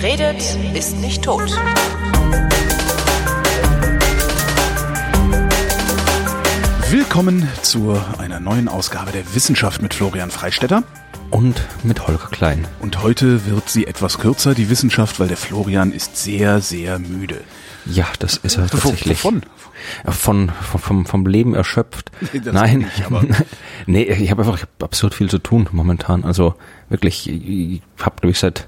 Wer redet, ist nicht tot. Willkommen zu einer neuen Ausgabe der Wissenschaft mit Florian Freistetter. Und mit Holger Klein. Und heute wird sie etwas kürzer, die Wissenschaft, weil der Florian ist sehr, sehr müde. Ja, das ist er tatsächlich. Wovon? Vom Leben erschöpft. Nee, Nein, nicht, aber nee, ich habe einfach absurd viel zu tun momentan. Also wirklich, ich habe glaube ich seit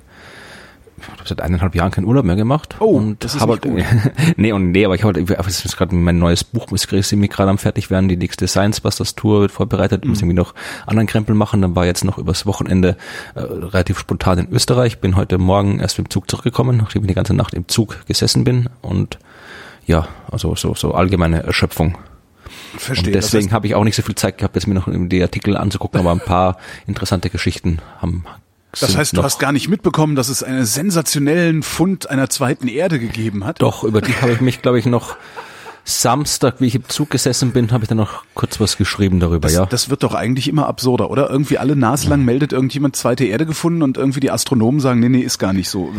1,5 Jahren keinen Urlaub mehr gemacht. Oh, und das ist nicht gut. aber ich habe jetzt gerade mein neues Buch, ist ziemlich gerade am fertig werden. Die nächste Science Busters Tour wird vorbereitet. Muss irgendwie noch anderen Krempel machen. Dann war jetzt noch übers Wochenende relativ spontan in Österreich. Bin heute Morgen erst mit dem Zug zurückgekommen, nachdem ich die ganze Nacht im Zug gesessen bin. Und ja, also so allgemeine Erschöpfung. Verstehe. Und deswegen habe ich auch nicht so viel Zeit gehabt, jetzt mir noch die Artikel anzugucken, aber ein paar interessante Geschichten haben. Das heißt, du hast gar nicht mitbekommen, dass es einen sensationellen Fund einer zweiten Erde gegeben hat? Doch, über die habe ich mich, glaube ich, noch Samstag, wie ich im Zug gesessen bin, habe ich dann noch kurz was geschrieben darüber, ja. Das wird doch eigentlich immer absurder, oder? Irgendwie alle naslang meldet irgendjemand zweite Erde gefunden und irgendwie die Astronomen sagen, nee, ist gar nicht so.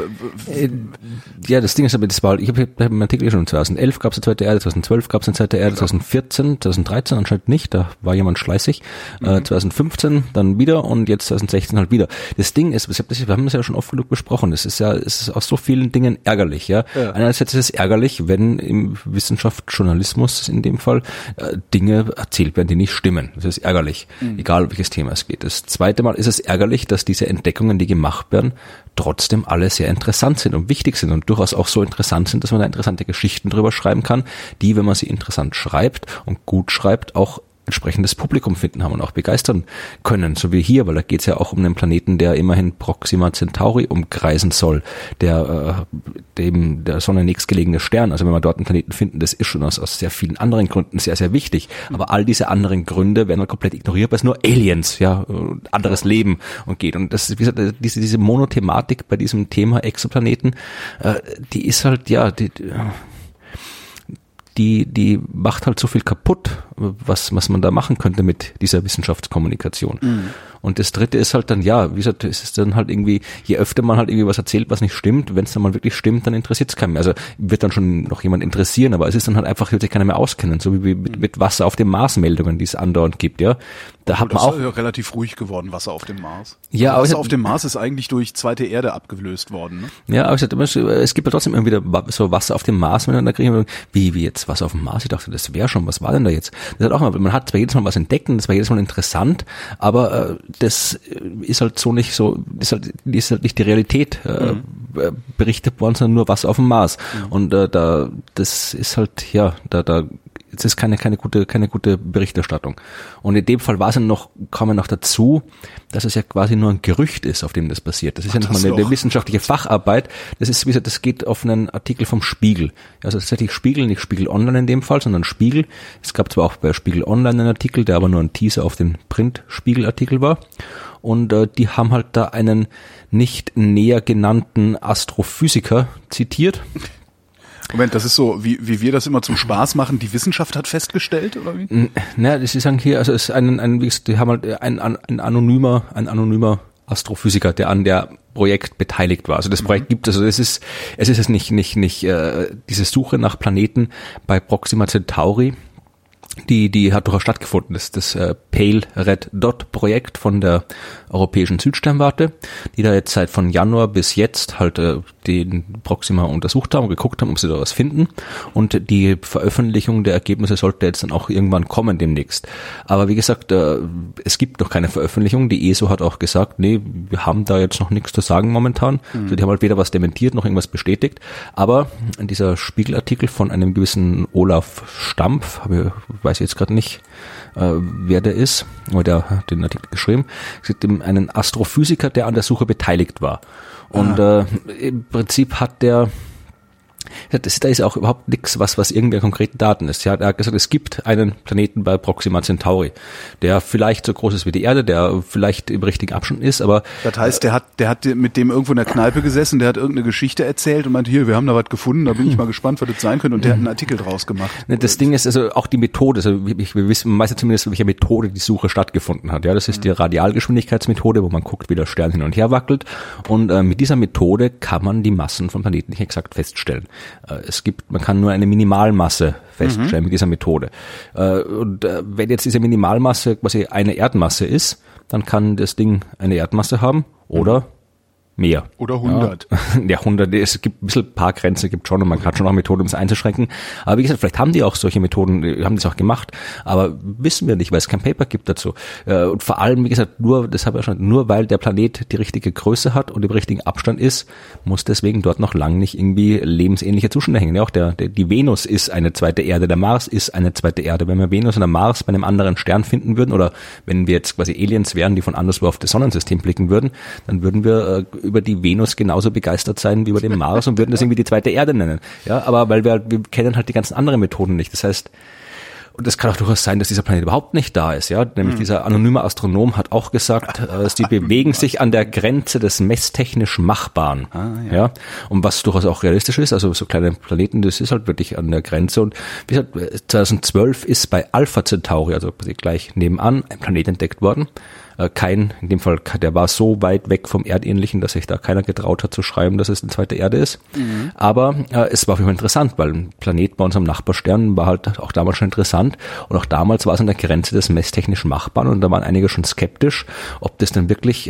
Ja, das Ding ist aber, ich habe einen Artikel schon 2011 gab es eine zweite Erde, 2012 gab es eine zweite Erde, 2014, 2013 anscheinend nicht, da war jemand schleißig, 2015 dann wieder und jetzt 2016 halt wieder. Das Ding ist, wir haben das ja schon oft genug besprochen, es ist aus so vielen Dingen ärgerlich, ja. Einerseits ist es ärgerlich, wenn im Journalismus in dem Fall, Dinge erzählt werden, die nicht stimmen. Das ist ärgerlich, egal welches Thema es geht. Das zweite Mal ist es ärgerlich, dass diese Entdeckungen, die gemacht werden, trotzdem alle sehr interessant sind und wichtig sind und durchaus auch so interessant sind, dass man da interessante Geschichten drüber schreiben kann, die, wenn man sie interessant schreibt und gut schreibt, auch entsprechendes Publikum finden haben und auch begeistern können, so wie hier, weil da geht es ja auch um einen Planeten, der immerhin Proxima Centauri umkreisen soll, der dem der Sonne nächstgelegene Stern, also wenn wir dort einen Planeten finden, das ist schon aus sehr vielen anderen Gründen sehr, sehr wichtig, aber all diese anderen Gründe werden halt komplett ignoriert, weil es nur Aliens, ja, anderes Leben und geht und das, wie gesagt, diese Monothematik bei diesem Thema Exoplaneten, die ist halt, ja, die macht halt so viel kaputt, was man da machen könnte mit dieser Wissenschaftskommunikation. Und das dritte ist halt dann, ja, wie gesagt, es ist dann halt irgendwie, je öfter man halt irgendwie was erzählt, was nicht stimmt, wenn es dann mal wirklich stimmt, dann interessiert es keinen mehr. Also wird dann schon noch jemand interessieren, aber es ist dann halt einfach, wird sich keiner mehr auskennen, so wie mit Wasser auf dem Mars Meldungen, die es andauernd gibt, ja. Da hat man auch. Das ist ja relativ ruhig geworden, Wasser auf dem Mars. Ja, aber Wasser auf dem Mars ist eigentlich durch zweite Erde abgelöst worden, ne? Ja, aber es gibt ja trotzdem immer wieder so Wasser auf dem Mars, da kriegen wir, wie jetzt Wasser auf dem Mars? Ich dachte, das wäre schon, was war denn da jetzt? Das hat auch mal, man hat zwar jedes Mal was entdeckt und das war jedes Mal interessant, aber das ist halt so nicht so, ist halt nicht die Realität berichtet worden, sondern nur Wasser auf dem Mars. Und das ist halt, ja, es ist keine gute Berichterstattung. Und in dem Fall kam noch dazu, dass es ja quasi nur ein Gerücht ist, auf dem das passiert. Das ist ja nicht mal eine wissenschaftliche Facharbeit. Das ist, wie gesagt, das geht auf einen Artikel vom Spiegel. Also tatsächlich Spiegel, nicht Spiegel Online in dem Fall, sondern Spiegel. Es gab zwar auch bei Spiegel Online einen Artikel, der aber nur ein Teaser auf den Print-Spiegel-Artikel war. Und die haben halt da einen nicht näher genannten Astrophysiker zitiert. Moment, das ist so, wie wir das immer zum Spaß machen, die Wissenschaft hat festgestellt, oder wie? Na, das ist hier, also es ist die haben halt ein anonymer Astrophysiker, der an der Projekt beteiligt war. Also das Projekt gibt es, also es ist jetzt nicht diese Suche nach Planeten bei Proxima Centauri, die hat durchaus stattgefunden. Das Pale Red Dot Projekt von der Europäischen Südsternwarte, die da jetzt seit von Januar bis jetzt halt den Proxima untersucht haben und geguckt haben, ob sie da was finden. Und die Veröffentlichung der Ergebnisse sollte jetzt dann auch irgendwann kommen demnächst. Aber wie gesagt, es gibt noch keine Veröffentlichung. Die ESO hat auch gesagt, nee, wir haben da jetzt noch nichts zu sagen momentan. Also die haben halt weder was dementiert noch irgendwas bestätigt. Aber dieser Spiegelartikel von einem gewissen Olaf Stampf, weiß ich jetzt gerade nicht, wer der ist, aber der hat den Artikel geschrieben. Es gibt einen Astrophysiker, der an der Suche beteiligt war. Und im Prinzip hat der Da ist auch überhaupt nichts, was irgendwie konkrete Daten ist. Er hat gesagt, es gibt einen Planeten bei Proxima Centauri, der vielleicht so groß ist wie die Erde, der vielleicht im richtigen Abstand ist, aber... Das heißt, der hat mit dem irgendwo in der Kneipe gesessen, der hat irgendeine Geschichte erzählt und meinte, hier, wir haben da was gefunden, da bin ich mal gespannt, was das sein könnte, und der hat einen Artikel draus gemacht. Das Ding ist also auch die Methode, also wir wissen meistens zumindest, welche Methode die Suche stattgefunden hat. Ja, das ist die Radialgeschwindigkeitsmethode, wo man guckt, wie der Stern hin und her wackelt, und mit dieser Methode kann man die Massen von Planeten nicht exakt feststellen. Man kann nur eine Minimalmasse feststellen mit dieser Methode. Wenn jetzt diese Minimalmasse quasi eine Erdmasse ist, dann kann das Ding eine Erdmasse haben oder mehr. Oder 100. Ja, 100, es gibt ein bisschen paar Grenzen, gibt schon, und man hat schon auch Methoden, um es einzuschränken. Aber wie gesagt, vielleicht haben die auch solche Methoden, haben das auch gemacht, aber wissen wir nicht, weil es kein Paper gibt dazu. Und vor allem, wie gesagt, nur weil der Planet die richtige Größe hat und im richtigen Abstand ist, muss deswegen dort noch lang nicht irgendwie lebensähnliche Zustände hängen. Ja, auch die Venus ist eine zweite Erde, der Mars ist eine zweite Erde. Wenn wir Venus und der Mars bei einem anderen Stern finden würden, oder wenn wir jetzt quasi Aliens wären, die von anderswo auf das Sonnensystem blicken würden, dann würden wir über die Venus genauso begeistert sein wie über den Mars und würden das irgendwie die zweite Erde nennen. Ja, aber weil wir kennen halt die ganzen anderen Methoden nicht. Das heißt, und es kann auch durchaus sein, dass dieser Planet überhaupt nicht da ist. Ja, nämlich dieser anonyme Astronom hat auch gesagt, sie bewegen sich an der Grenze des messtechnisch Machbaren. Ja, und was durchaus auch realistisch ist, also so kleine Planeten, das ist halt wirklich an der Grenze. Und wie gesagt, 2012 ist bei Alpha Centauri, also gleich nebenan, ein Planet entdeckt worden. In dem Fall, der war so weit weg vom Erdähnlichen, dass sich da keiner getraut hat zu schreiben, dass es eine zweite Erde ist. Aber es war auf jeden Fall interessant, weil ein Planet bei unserem Nachbarstern war halt auch damals schon interessant, und auch damals war es an der Grenze des messtechnischen Machbaren, und da waren einige schon skeptisch, ob das dann wirklich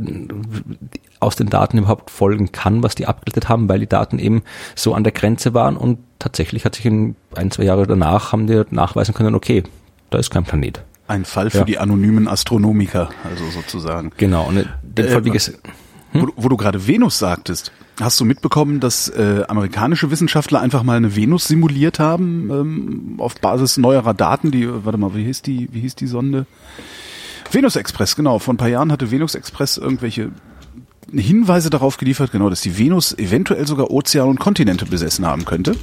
aus den Daten überhaupt folgen kann, was die abgeleitet haben, weil die Daten eben so an der Grenze waren, und tatsächlich hat sich in 1-2 Jahre danach haben die nachweisen können, okay, da ist kein Planet. Ein Fall für die anonymen Astronomiker, also sozusagen. Genau. Und den Fall, wie gesagt, wo du gerade Venus sagtest, hast du mitbekommen, dass amerikanische Wissenschaftler einfach mal eine Venus simuliert haben, auf Basis neuerer Daten, wie hieß die Sonde? Venus Express, genau. Vor ein paar Jahren hatte Venus Express irgendwelche Hinweise darauf geliefert, genau, dass die Venus eventuell sogar Ozeane und Kontinente besessen haben könnte.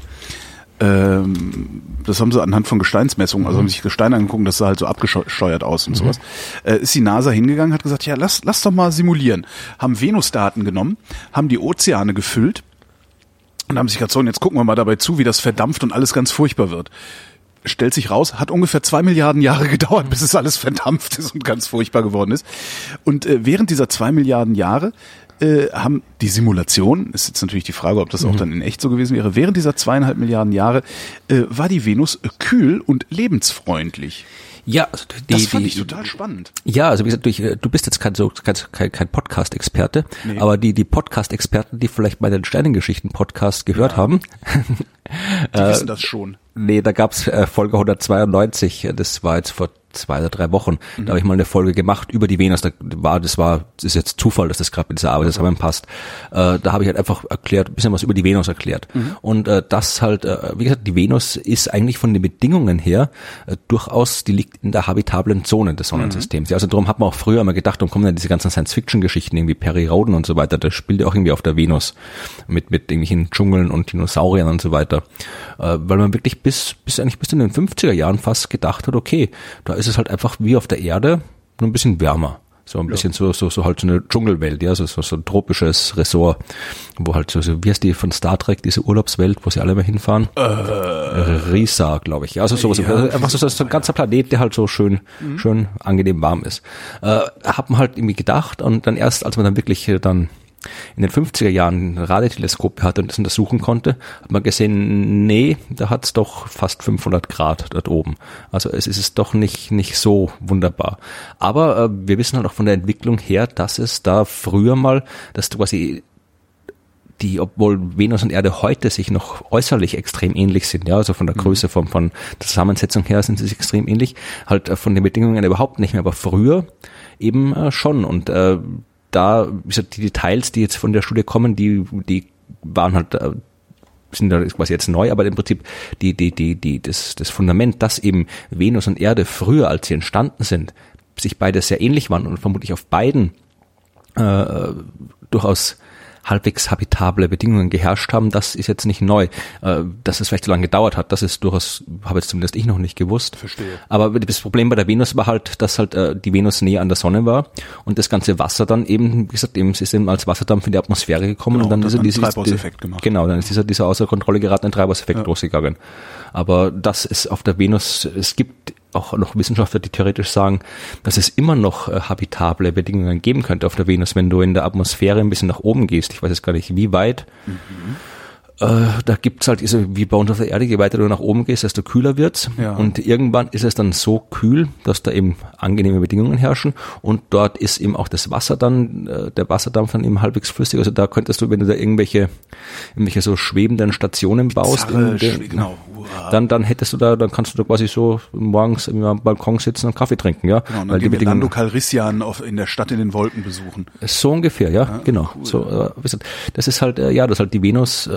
Das haben sie anhand von Gesteinsmessungen, also haben sich Gestein angeguckt, das sah halt so abgescheuert aus und sowas. Ist die NASA hingegangen, hat gesagt, ja, lass doch mal simulieren. Haben Venus-Daten genommen, haben die Ozeane gefüllt und haben sich gesagt, so, und jetzt gucken wir mal dabei zu, wie das verdampft und alles ganz furchtbar wird. Stellt sich raus, hat ungefähr 2 Milliarden Jahre gedauert, bis es alles verdampft ist und ganz furchtbar geworden ist. Und während dieser 2 Milliarden Jahre haben die Simulation, ist jetzt natürlich die Frage, ob das auch dann in echt so gewesen wäre, während dieser 2,5 Milliarden Jahre war die Venus kühl und lebensfreundlich. Ja, also das fand ich total spannend. Ja, also wie gesagt, du bist jetzt kein Podcast-Experte, nee. Aber die Podcast-Experten, die vielleicht bei den Sternengeschichten-Podcast gehört haben, die wissen das schon. Nee, da gab's Folge 192, das war jetzt vor 2 oder 3 Wochen. Da habe ich mal eine Folge gemacht über die Venus. Das ist jetzt Zufall, dass das gerade mit dieser Arbeit zusammenpasst. Da habe ich halt einfach ein bisschen was über die Venus erklärt. Und das halt, wie gesagt, die Venus ist eigentlich von den Bedingungen her durchaus, die liegt in der habitablen Zone des Sonnensystems. Ja, also darum hat man auch früher immer gedacht, darum kommen dann diese ganzen Science-Fiction-Geschichten, irgendwie Perry Rhodan und so weiter. Das spielt ja auch irgendwie auf der Venus mit irgendwelchen Dschungeln und Dinosauriern und so weiter. Weil man wirklich bis in den 50er Jahren fast gedacht hat, okay, da ist es halt einfach wie auf der Erde, nur ein bisschen wärmer. So ein bisschen so halt so eine Dschungelwelt, ja, so ein tropisches Ressort, wo halt so, wie heißt die von Star Trek, diese Urlaubswelt, wo sie alle mal hinfahren? Risa, glaube ich. Ja, also sowas. Ja. Einfach so ein ganzer Planet, der halt so schön angenehm warm ist. Hat man halt irgendwie gedacht, und dann erst, als man dann wirklich dann in den 50er Jahren ein Radioteleskop hatte und das untersuchen konnte, hat man gesehen, nee, da hat's doch fast 500 Grad dort oben. Also es ist doch nicht so wunderbar. Aber wir wissen halt auch von der Entwicklung her, dass es da früher mal, dass quasi obwohl Venus und Erde heute sich noch äußerlich extrem ähnlich sind, ja, also von der Größe, von der Zusammensetzung her sind sie sich extrem ähnlich, halt von den Bedingungen überhaupt nicht mehr, aber früher eben schon. Und da, wie gesagt, die Details, die jetzt von der Studie kommen, die waren halt, sind da quasi jetzt neu, aber im Prinzip das Fundament, dass eben Venus und Erde früher, als sie entstanden sind, sich beide sehr ähnlich waren und vermutlich auf beiden durchaus halbwegs habitable Bedingungen geherrscht haben, das ist jetzt nicht neu. Dass es vielleicht so lange gedauert hat, das ist durchaus, habe jetzt zumindest ich noch nicht gewusst. Verstehe. Aber das Problem bei der Venus war halt, dass halt die Venus näher an der Sonne war und das ganze Wasser dann eben, wie gesagt, es ist eben als Wasserdampf in die Atmosphäre gekommen, Genau, und dann das ist hat einen Treibhauseffekt gemacht. Genau, dann ist dieser außer Kontrolle geratene Treibhauseffekt losgegangen. Aber das ist auf der Venus, es gibt auch noch Wissenschaftler, die theoretisch sagen, dass es immer noch habitable Bedingungen geben könnte auf der Venus, wenn du in der Atmosphäre ein bisschen nach oben gehst. Ich weiß jetzt gar nicht, wie weit. Da gibt's halt, wie bei uns auf der Erde, je weiter du nach oben gehst, desto kühler wird's. Ja. Und irgendwann ist es dann so kühl, dass da eben angenehme Bedingungen herrschen. Und dort ist eben auch das Wasser dann, der Wasserdampf dann eben halbwegs flüssig. Also da könntest du, wenn du da irgendwelche so schwebenden Stationen baust, Genau. dann hättest du da, dann kannst du da quasi so morgens am Balkon sitzen und Kaffee trinken, ja. Genau, und dann gehen wir Lando Calrissian in der Stadt in den Wolken besuchen. So ungefähr, ja, genau. Cool. So, das ist halt, das ist halt die Venus,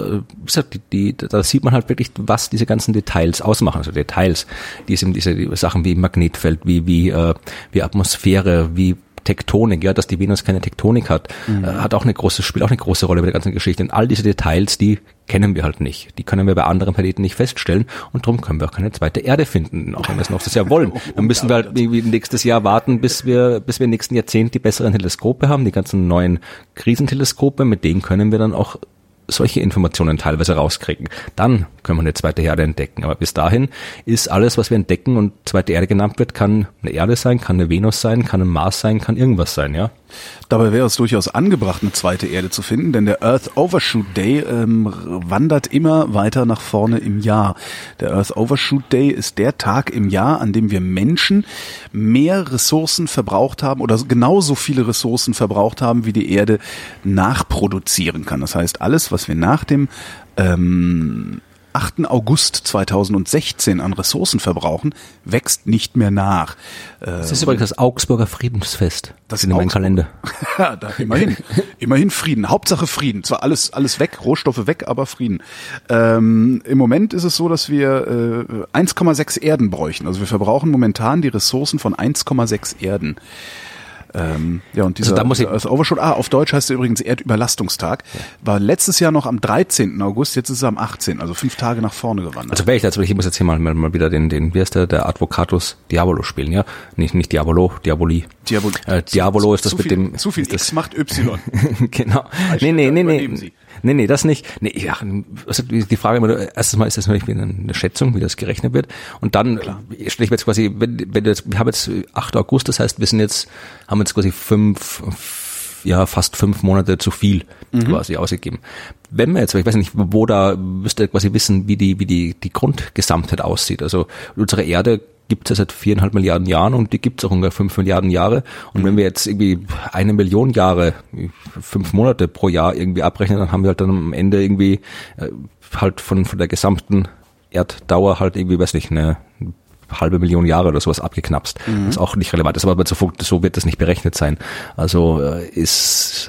da sieht man halt wirklich, was diese ganzen Details ausmachen. Also Details, diese Sachen wie Magnetfeld, wie Atmosphäre, wie Tektonik, ja, dass die Venus keine Tektonik hat, spielt auch eine große Rolle bei der ganzen Geschichte. Und all diese Details, die kennen wir halt nicht. Die können wir bei anderen Planeten nicht feststellen, und darum können wir auch keine zweite Erde finden, auch wenn wir es noch das Jahr wollen. Dann müssen wir halt irgendwie nächstes Jahr warten, bis wir im nächsten Jahrzehnt die besseren Teleskope haben, die ganzen neuen Krisenteleskope, mit denen können wir dann auch solche Informationen teilweise rauskriegen. Dann können wir eine zweite Erde entdecken. Aber bis dahin ist alles, was wir entdecken und zweite Erde genannt wird, kann eine Erde sein, kann eine Venus sein, kann ein Mars sein, kann irgendwas sein, ja. Dabei wäre es durchaus angebracht, eine zweite Erde zu finden, denn der Earth Overshoot Day wandert immer weiter nach vorne im Jahr. Der Earth Overshoot Day ist der Tag im Jahr, an dem wir Menschen mehr Ressourcen verbraucht haben oder genauso viele Ressourcen verbraucht haben, wie die Erde nachproduzieren kann. Das heißt, alles, was wir nach dem 8. August 2016 an Ressourcen verbrauchen, wächst nicht mehr nach. Das ist übrigens das Augsburger Friedensfest. Das ist in meinem Kalender. Ja, immerhin Frieden. Hauptsache Frieden. Zwar alles weg, Rohstoffe weg, aber Frieden. Im Moment ist es so, dass wir 1,6 Erden bräuchten. Also wir verbrauchen momentan die Ressourcen von 1,6 Erden. Und dieser Overshoot, auf Deutsch heißt es übrigens Erdüberlastungstag, war letztes Jahr noch am 13. August, jetzt ist es am 18., also 5 Tage nach vorne gewandert. Also ich muss jetzt hier mal wieder den wie heißt der Advocatus Diabolo spielen, ja? Nicht Diabolo, Diaboli. Diabolo ist das mit dem... Zu viel X macht Y. Genau. Nee, das nicht. Nee, ja, also die Frage immer, erstens mal ist das natürlich eine Schätzung, wie das gerechnet wird. Und dann stelle ich mir jetzt quasi, wir haben jetzt 8. August, das heißt, haben jetzt quasi fast 5 Monate zu viel quasi ausgegeben. Wenn wir jetzt, ich weiß nicht, müsst ihr quasi wissen, wie die Grundgesamtheit aussieht. Also unsere Erde gibt es ja seit 4,5 Milliarden Jahren und die gibt es auch ungefähr 5 Milliarden Jahre. Und wenn wir jetzt irgendwie 1 Million Jahre, 5 Monate pro Jahr irgendwie abrechnen, dann haben wir halt dann am Ende irgendwie halt von der gesamten Erddauer halt irgendwie, weiß nicht, eine halbe Million Jahre oder sowas abgeknapst. Das ist auch nicht relevant. Das aber so wird das nicht berechnet sein. Also ich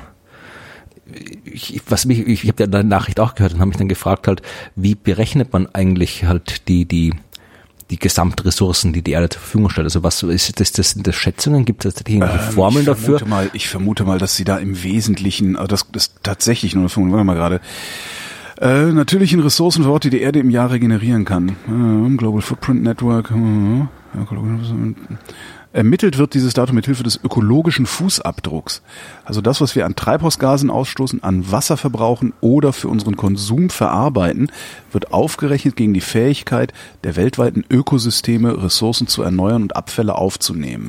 habe ja eine Nachricht auch gehört und habe mich dann gefragt halt, wie berechnet man eigentlich halt die Gesamtressourcen, die Erde zur Verfügung stellt. Also was ist das sind das Schätzungen? Gibt es tatsächlich irgendwelche Formeln dafür? Ich vermute mal, dass sie da im Wesentlichen, das tatsächlich nur, warte mal gerade, natürlichen Ressourcen vor Ort, die Erde im Jahr regenerieren kann. Global Footprint Network. Ermittelt wird dieses Datum mit Hilfe des ökologischen Fußabdrucks. Also das, was wir an Treibhausgasen ausstoßen, an Wasser verbrauchen oder für unseren Konsum verarbeiten, wird aufgerechnet gegen die Fähigkeit der weltweiten Ökosysteme, Ressourcen zu erneuern und Abfälle aufzunehmen.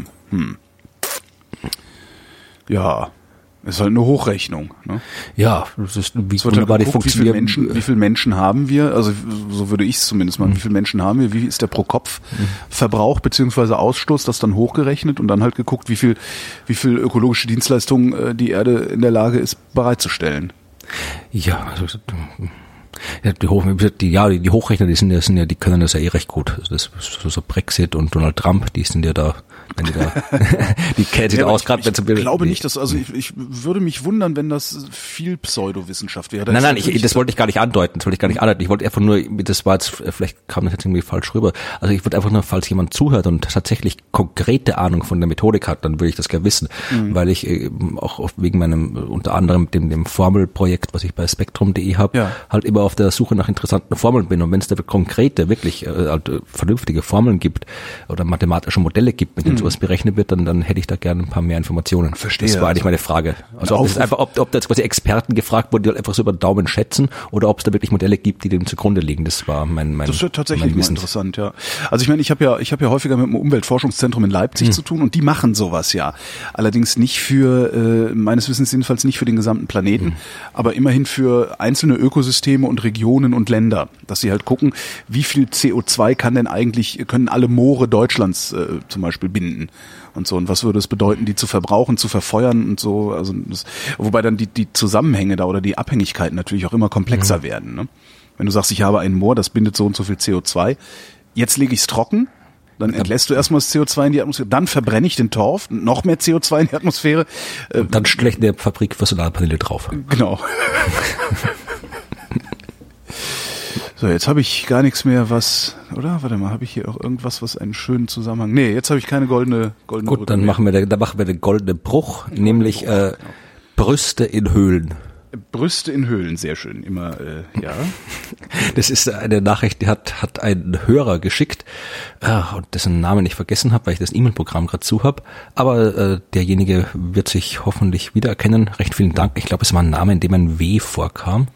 Ja, ist halt eine Hochrechnung. Ne? Ja, das ist wie wunderbar die funktioniert. Wie viele Menschen haben wir? Also so würde ich es zumindest mal. Wie viele Menschen haben wir? Wie ist der Pro-Kopf-Verbrauch beziehungsweise Ausstoß? Das dann hochgerechnet und dann halt geguckt, wie viel ökologische Dienstleistungen die Erde in der Lage ist bereitzustellen. Ja, also Ja, die Hochrechner, die können das ja eh recht gut. Also das so Brexit und Donald Trump, die sind ja da, wenn die da, die kennen sich aus, gerade wenn es Ich glaube nicht, dass, also ich würde mich wundern, wenn das viel Pseudowissenschaft wäre. Nein, das wollte ich gar nicht andeuten, Ich wollte einfach nur, das war jetzt, vielleicht kam das jetzt irgendwie falsch rüber. Also ich wollte einfach nur, falls jemand zuhört und tatsächlich konkrete Ahnung von der Methodik hat, dann würde ich das gerne wissen, weil ich auch wegen meinem, unter anderem dem Formelprojekt, was ich bei spektrum.de habe, halt immer auf der Suche nach interessanten Formeln bin. Und wenn es da konkrete, wirklich vernünftige Formeln gibt oder mathematische Modelle gibt, mit denen sowas berechnet wird, dann hätte ich da gerne ein paar mehr Informationen. Verstehe. Das war eigentlich meine Frage. Also ob da jetzt quasi Experten gefragt wurden, die halt einfach so über den Daumen schätzen, oder ob es da wirklich Modelle gibt, die dem zugrunde liegen. Das war mein Das wird tatsächlich mal interessant, ja. Also ich meine, ich habe ja häufiger mit dem Umweltforschungszentrum in Leipzig zu tun und die machen sowas ja. Allerdings nicht für, meines Wissens jedenfalls nicht für den gesamten Planeten, aber immerhin für einzelne Ökosysteme und Regionen und Länder, dass sie halt gucken, wie viel CO2 können alle Moore Deutschlands zum Beispiel binden und so, und was würde es bedeuten, die zu verbrauchen, zu verfeuern und so, also wobei dann die Zusammenhänge da oder die Abhängigkeiten natürlich auch immer komplexer werden, ne? Wenn du sagst, ich habe ein Moor, das bindet so und so viel CO2, jetzt lege ich es trocken, dann entlässt du erstmal das CO2 in die Atmosphäre, dann verbrenne ich den Torf, noch mehr CO2 in die Atmosphäre. Und dann schlägt der Fabrik für Solarpaneele drauf. Genau. So, jetzt habe ich gar nichts mehr, oder? Warte mal, habe ich hier auch irgendwas, was einen schönen Zusammenhang? Nee, jetzt habe ich keine goldene Gut, Brücke dann mehr. machen wir den goldenen Bruch, nämlich Brüste in Höhlen. Brüste in Höhlen, sehr schön. Immer, ja. Das ist eine Nachricht, die hat ein Hörer geschickt, und dessen Namen ich vergessen habe, weil ich das E-Mail-Programm gerade zu habe. Aber derjenige wird sich hoffentlich wiedererkennen. Recht vielen Dank. Ich glaube, es war ein Name, in dem ein W vorkam.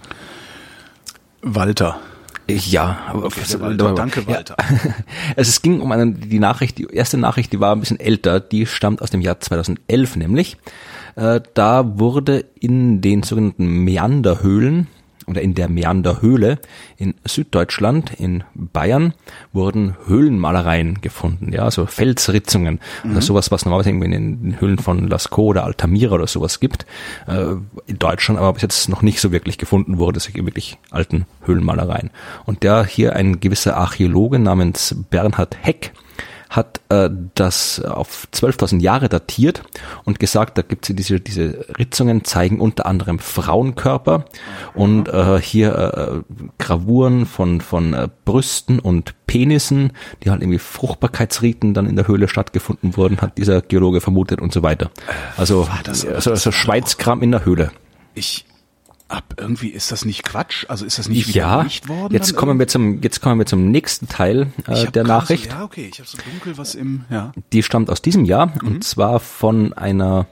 Walter. Ja, aber Okay, Walter. Danke, Walter. Ja. Also es ging um die erste Nachricht, die war ein bisschen älter, die stammt aus dem Jahr 2011 nämlich. Da wurde in den sogenannten Meanderhöhlen oder in der Meanderhöhle in Süddeutschland, in Bayern, wurden Höhlenmalereien gefunden, ja, also Felsritzungen, also sowas, was normalerweise irgendwie in den Höhlen von Lascaux oder Altamira oder sowas gibt, in Deutschland aber bis jetzt noch nicht so wirklich gefunden wurde, solche wirklich alten Höhlenmalereien. Und hier ein gewisser Archäologe namens Bernhard Heck hat das auf 12.000 Jahre datiert und gesagt, da gibt es diese Ritzungen, zeigen unter anderem Frauenkörper und hier Gravuren von Brüsten und Penissen, die halt irgendwie Fruchtbarkeitsriten dann in der Höhle stattgefunden wurden, hat dieser Geologe vermutet und so weiter. Also Schweizkram in der Höhle. Irgendwie ist das nicht Quatsch? Also ist das nicht widerlegt worden? Jetzt kommen wir zum nächsten Teil der Nachricht. Ja, okay, ich habe so dunkel was Die stammt aus diesem Jahr und zwar von einer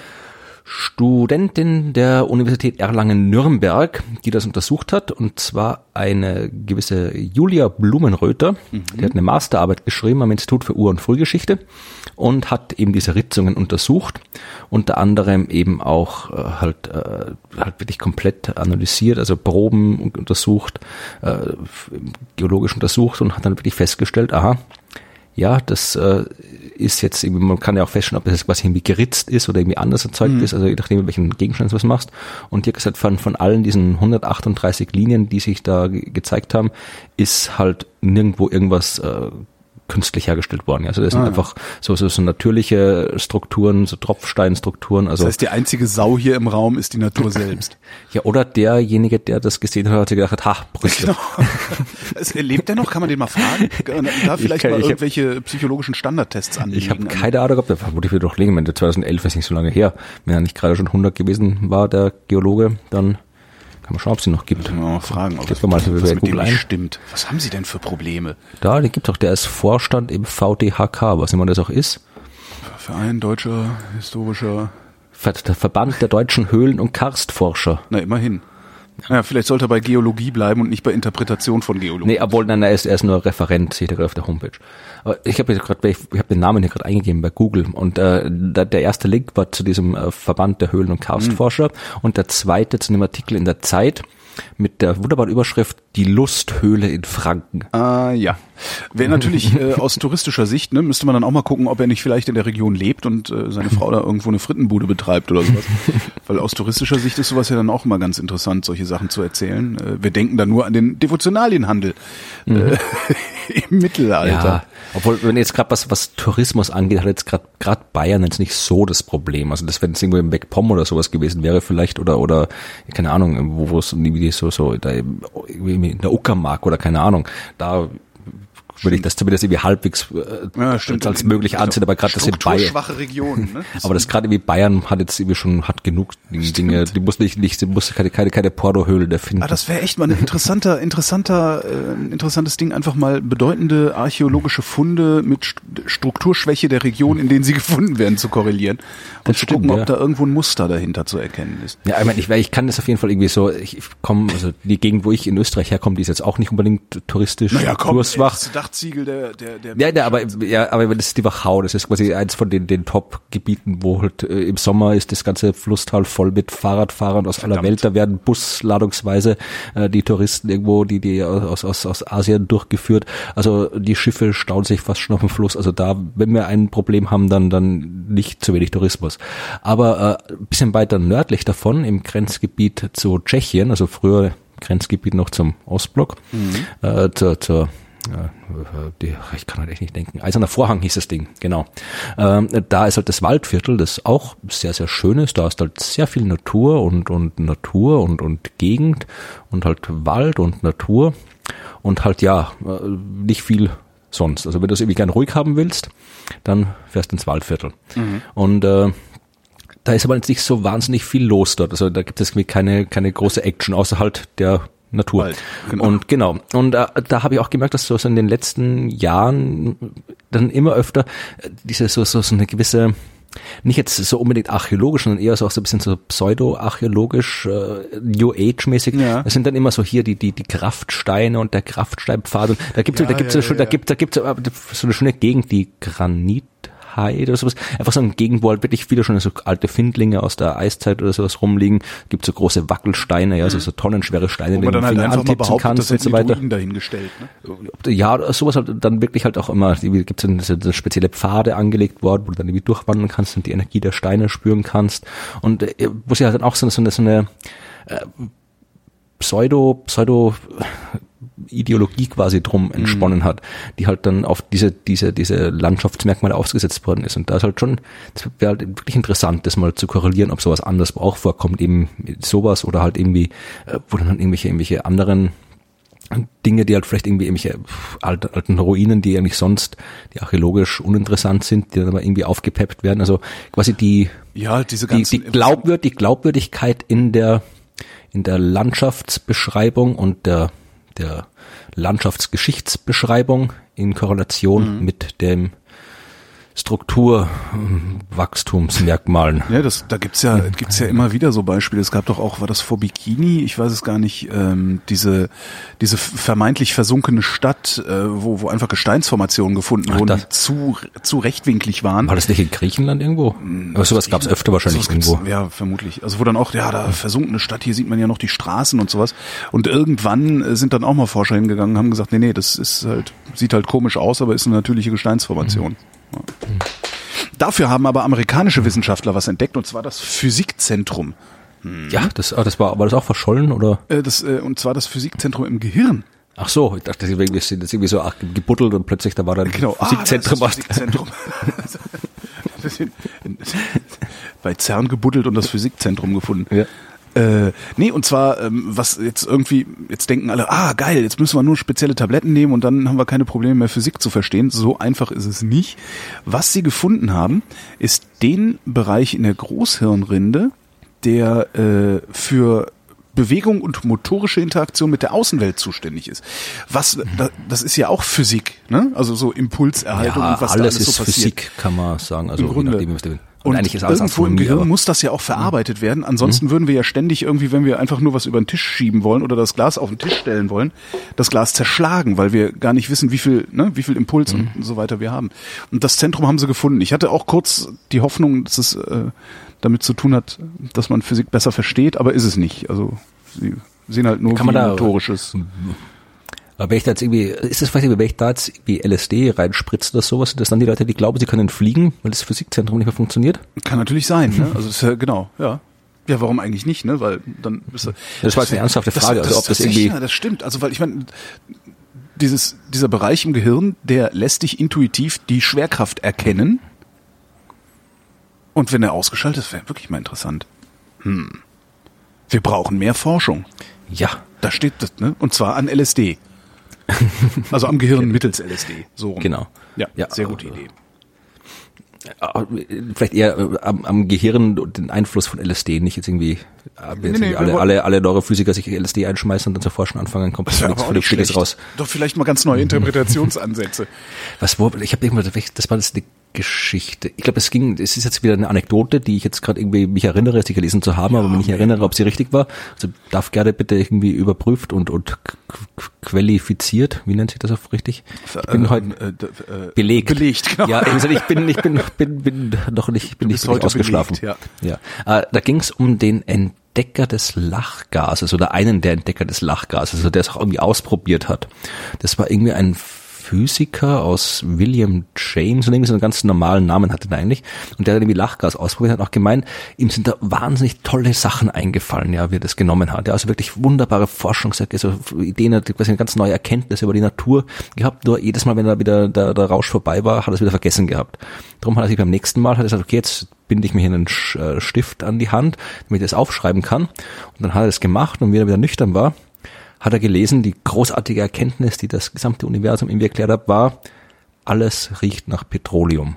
Studentin der Universität Erlangen-Nürnberg, die das untersucht hat, und zwar eine gewisse Julia Blumenröther, die hat eine Masterarbeit geschrieben am Institut für Ur- und Frühgeschichte und hat eben diese Ritzungen untersucht, unter anderem eben auch halt wirklich komplett analysiert, also Proben untersucht, geologisch untersucht und hat dann wirklich festgestellt, ja, das ist jetzt irgendwie, man kann ja auch feststellen, ob das jetzt quasi irgendwie geritzt ist oder irgendwie anders erzeugt ist, also je nachdem, welchen Gegenstand du was machst. Und hier gesagt, von allen diesen 138 Linien, die sich da gezeigt haben, ist halt nirgendwo irgendwas künstlich hergestellt worden. Also das sind einfach so natürliche Strukturen, so Tropfsteinstrukturen. Also das heißt, die einzige Sau hier im Raum ist die Natur selbst. Ja, oder derjenige, der das gesehen hat, hat sich gedacht, Brüste. Genau. Lebt der noch? Kann man den mal fragen? Da vielleicht mal irgendwelche psychologischen Standardtests anlegen. Ich habe keine Ahnung, ob der vermutlich wieder doch liegen. Wenn der 2011 ist nicht so lange her. Wenn er nicht gerade schon 100 gewesen war, der Geologe, dann kann man schauen, ob es ihn noch gibt. Können wir mal fragen, ob das was mit dem nicht stimmt. Was haben Sie denn für Probleme? Den gibt's auch. Der ist Vorstand im VDHK, was immer das auch ist. Verein Deutscher Historischer... Der Verband der deutschen Höhlen- und Karstforscher. Na, immerhin. Ja, vielleicht sollte er bei Geologie bleiben und nicht bei Interpretation von Geologie. Nee, obwohl, er ist nur Referent, seht ihr gerade auf der Homepage. Aber ich habe den Namen hier gerade eingegeben bei Google und der erste Link war zu diesem Verband der Höhlen- und Karstforscher und der zweite zu einem Artikel in der Zeit mit der wunderbaren Überschrift die Lusthöhle in Franken. Ja. Wäre natürlich aus touristischer Sicht, ne, müsste man dann auch mal gucken, ob er nicht vielleicht in der Region lebt und seine Frau da irgendwo eine Frittenbude betreibt oder sowas. Weil aus touristischer Sicht ist sowas ja dann auch immer ganz interessant, solche Sachen zu erzählen. Wir denken da nur an den Devotionalienhandel im Mittelalter. Ja, obwohl, wenn jetzt gerade was Tourismus angeht, hat jetzt gerade Bayern jetzt nicht so das Problem. Also das, wenn es irgendwo im MacPom oder sowas gewesen wäre vielleicht oder keine Ahnung, wo es irgendwie so da irgendwie in der Uckermark oder keine Ahnung, da würde ich das zumindest irgendwie halbwegs als möglich ansehen, aber gerade das in Bayern. Schwache Regionen, ne? Aber das gerade wie Bayern hat jetzt irgendwie hat genug Dinge, die muss keine Pornohöhle der finden. Das wäre echt mal ein interessantes Ding, einfach mal bedeutende archäologische Funde mit Strukturschwäche der Region, in denen sie gefunden werden, zu korrelieren und zu gucken, ob da irgendwo ein Muster dahinter zu erkennen ist. Ja, ich meine, ich kann das auf jeden Fall irgendwie so, also die Gegend, wo ich in Österreich herkomme, die ist jetzt auch nicht unbedingt touristisch tourswach. Dachziegel der aber das ist die Wachau, das ist quasi eins von den Top-Gebieten, wo halt im Sommer ist das ganze Flusstal voll mit Fahrradfahrern aus aller Welt, da werden busladungsweise die Touristen irgendwo, die aus Asien durchgeführt, also die Schiffe stauen sich fast schon auf dem Fluss, also da, wenn wir ein Problem haben, dann nicht zu wenig Tourismus. Aber ein bisschen weiter nördlich davon, im Grenzgebiet zu Tschechien, also früher Grenzgebiet noch zum Ostblock, ich kann halt echt nicht denken. Eiserner Vorhang hieß das Ding, genau. Da ist halt das Waldviertel, das auch sehr, sehr schön ist. Da ist halt sehr viel Natur und Gegend und halt Wald und Natur und halt nicht viel sonst. Also wenn du es irgendwie gern ruhig haben willst, dann fährst du ins Waldviertel. Und da ist aber jetzt nicht so wahnsinnig viel los dort. Also da gibt es irgendwie keine große Action, außer halt der Natur. Wald, genau. Und da habe ich auch gemerkt, dass so in den letzten Jahren dann immer öfter so eine gewisse, nicht jetzt so unbedingt archäologisch, sondern eher so auch so ein bisschen so pseudo-archäologisch, New Age-mäßig. Ja. Das sind dann immer so hier die Kraftsteine und der Kraftsteinpfad. Und da gibt's so eine schöne Gegend, die Granit oder sowas. Einfach so eine Gegend, wo halt wirklich viele schon so alte Findlinge aus der Eiszeit oder sowas rumliegen. Gibt so große Wackelsteine, ja, so tonnenschwere Steine, die du mit den Finger antipsen kannst und so weiter. Dahingestellt, ne? Ja, sowas halt dann wirklich halt auch immer, gibt es so spezielle Pfade angelegt worden, wo du dann irgendwie durchwandern kannst und die Energie der Steine spüren kannst. Und wo sie halt dann auch so eine Pseudo Ideologie quasi drum entsponnen hat, die halt dann auf diese Landschaftsmerkmale ausgesetzt worden ist. Und da ist halt schon, das wäre halt wirklich interessant, das mal zu korrelieren, ob sowas anders auch vorkommt, eben sowas oder halt irgendwie, wo dann irgendwelche anderen Dinge, die halt vielleicht irgendwie irgendwelche alten Ruinen, die eigentlich sonst, die archäologisch uninteressant sind, die dann aber irgendwie aufgepeppt werden. Also quasi die Glaubwürdigkeit in der Landschaftsbeschreibung und der Landschaftsgeschichtsbeschreibung in Korrelation mit dem Strukturwachstumsmerkmalen. Ja, da gibt's ja immer wieder so Beispiele. Es gab doch auch, war das vor Bikini? Ich weiß es gar nicht. Diese vermeintlich versunkene Stadt, wo einfach Gesteinsformationen gefunden wurden, die zu rechtwinklig waren. War das nicht in Griechenland irgendwo? Aber sowas gab's öfter wahrscheinlich irgendwo. Ja, vermutlich. Also wo dann auch, da versunkene Stadt, hier sieht man ja noch die Straßen und sowas. Und irgendwann sind dann auch mal Forscher hingegangen und haben gesagt, nee, das ist halt, sieht halt komisch aus, aber ist eine natürliche Gesteinsformation. Dafür haben aber amerikanische Wissenschaftler was entdeckt, und zwar das Physikzentrum. Ja, war das auch verschollen, oder? Und zwar das Physikzentrum im Gehirn. Ach so, ich dachte, das ist irgendwie so gebuddelt und plötzlich da war dann Physikzentrum. Das Physikzentrum. Bei CERN gebuddelt und das Physikzentrum gefunden. Ja. Und zwar, was jetzt denken alle, geil, jetzt müssen wir nur spezielle Tabletten nehmen und dann haben wir keine Probleme mehr, Physik zu verstehen. So einfach ist es nicht. Was sie gefunden haben, ist den Bereich in der Großhirnrinde, der für Bewegung und motorische Interaktion mit der Außenwelt zuständig ist. Das ist ja auch Physik, ne? Also so Impulserhaltung und was alles da alles so passiert. Physik, kann man sagen. Also im Grunde. Und eigentlich ist alles irgendwo im Gehirn muss das ja auch verarbeitet werden. Ansonsten würden wir ja ständig irgendwie, wenn wir einfach nur was über den Tisch schieben wollen oder das Glas auf den Tisch stellen wollen, das Glas zerschlagen, weil wir gar nicht wissen, wie viel Impuls und so weiter wir haben. Und das Zentrum haben sie gefunden. Ich hatte auch kurz die Hoffnung, dass es damit zu tun hat, dass man Physik besser versteht, aber ist es nicht. Also sie Sehen halt nur Kann man wie da- motorisches. Aber wenn ich da jetzt irgendwie, ist das vielleicht, wenn ich da jetzt wie LSD reinspritze oder sowas, sind das dann die Leute, die glauben, sie können fliegen, weil das Physikzentrum nicht mehr funktioniert? Kann natürlich sein, ne? Also das ist ja, genau, ja. Ja, warum eigentlich nicht, ne? Weil dann bist du, Das war jetzt eine ernsthafte Frage, also ob das irgendwie... Ja, das stimmt. Also weil ich meine, dieser Bereich im Gehirn, der lässt dich intuitiv die Schwerkraft erkennen. Und wenn er ausgeschaltet ist, wäre wirklich mal interessant. Wir brauchen mehr Forschung. Ja. Da steht das, ne? Und zwar an LSD. Also am Gehirn mittels LSD. So rum. Genau. Ja, Ja, sehr gute Idee. Vielleicht eher am Gehirn und den Einfluss von LSD, nicht jetzt irgendwie, Nee, alle Neurophysiker sich LSD einschmeißen und dann zu forschen anfangen, kommt Das wäre nichts aber auch nicht Vernünftiges schlecht. raus. Doch vielleicht mal ganz neue Interpretationsansätze. Ich habe irgendwann, das war das eine Geschichte. Ich glaube, es ist jetzt wieder eine Anekdote, die ich jetzt gerade irgendwie mich erinnere, sie gelesen zu haben, aber wenn ich erinnere, ob sie richtig war, also darf gerne bitte irgendwie überprüft und qualifiziert, wie nennt sich das auf richtig? Ich bin heute belegt. Belegt, genau. Ja, ich bin noch nicht heute ausgeschlafen. belegt, Ja. Da ging es um den Entdecker des Lachgases oder einen der Entdecker des Lachgases, also der es auch irgendwie ausprobiert hat. Das war irgendwie ein Physiker aus William James und irgendwie so einen ganz normalen Namen hatte er eigentlich und der hat irgendwie Lachgas ausprobiert, hat auch gemeint, ihm sind da wahnsinnig tolle Sachen eingefallen, ja, wie er das genommen hat. Ja, also wirklich wunderbare Forschungsergebnisse, Ideen, hat quasi eine ganz neue Erkenntnisse über die Natur gehabt, nur jedes Mal, wenn da wieder der Rausch vorbei war, hat er es wieder vergessen gehabt. Darum hat er sich beim nächsten Mal gesagt, okay, jetzt binde ich mir hier einen Stift an die Hand, damit ich das aufschreiben kann. Und dann hat er das gemacht und wie er wieder nüchtern war, hat er gelesen, die großartige Erkenntnis, die das gesamte Universum ihm erklärt hat, war, alles riecht nach Petroleum.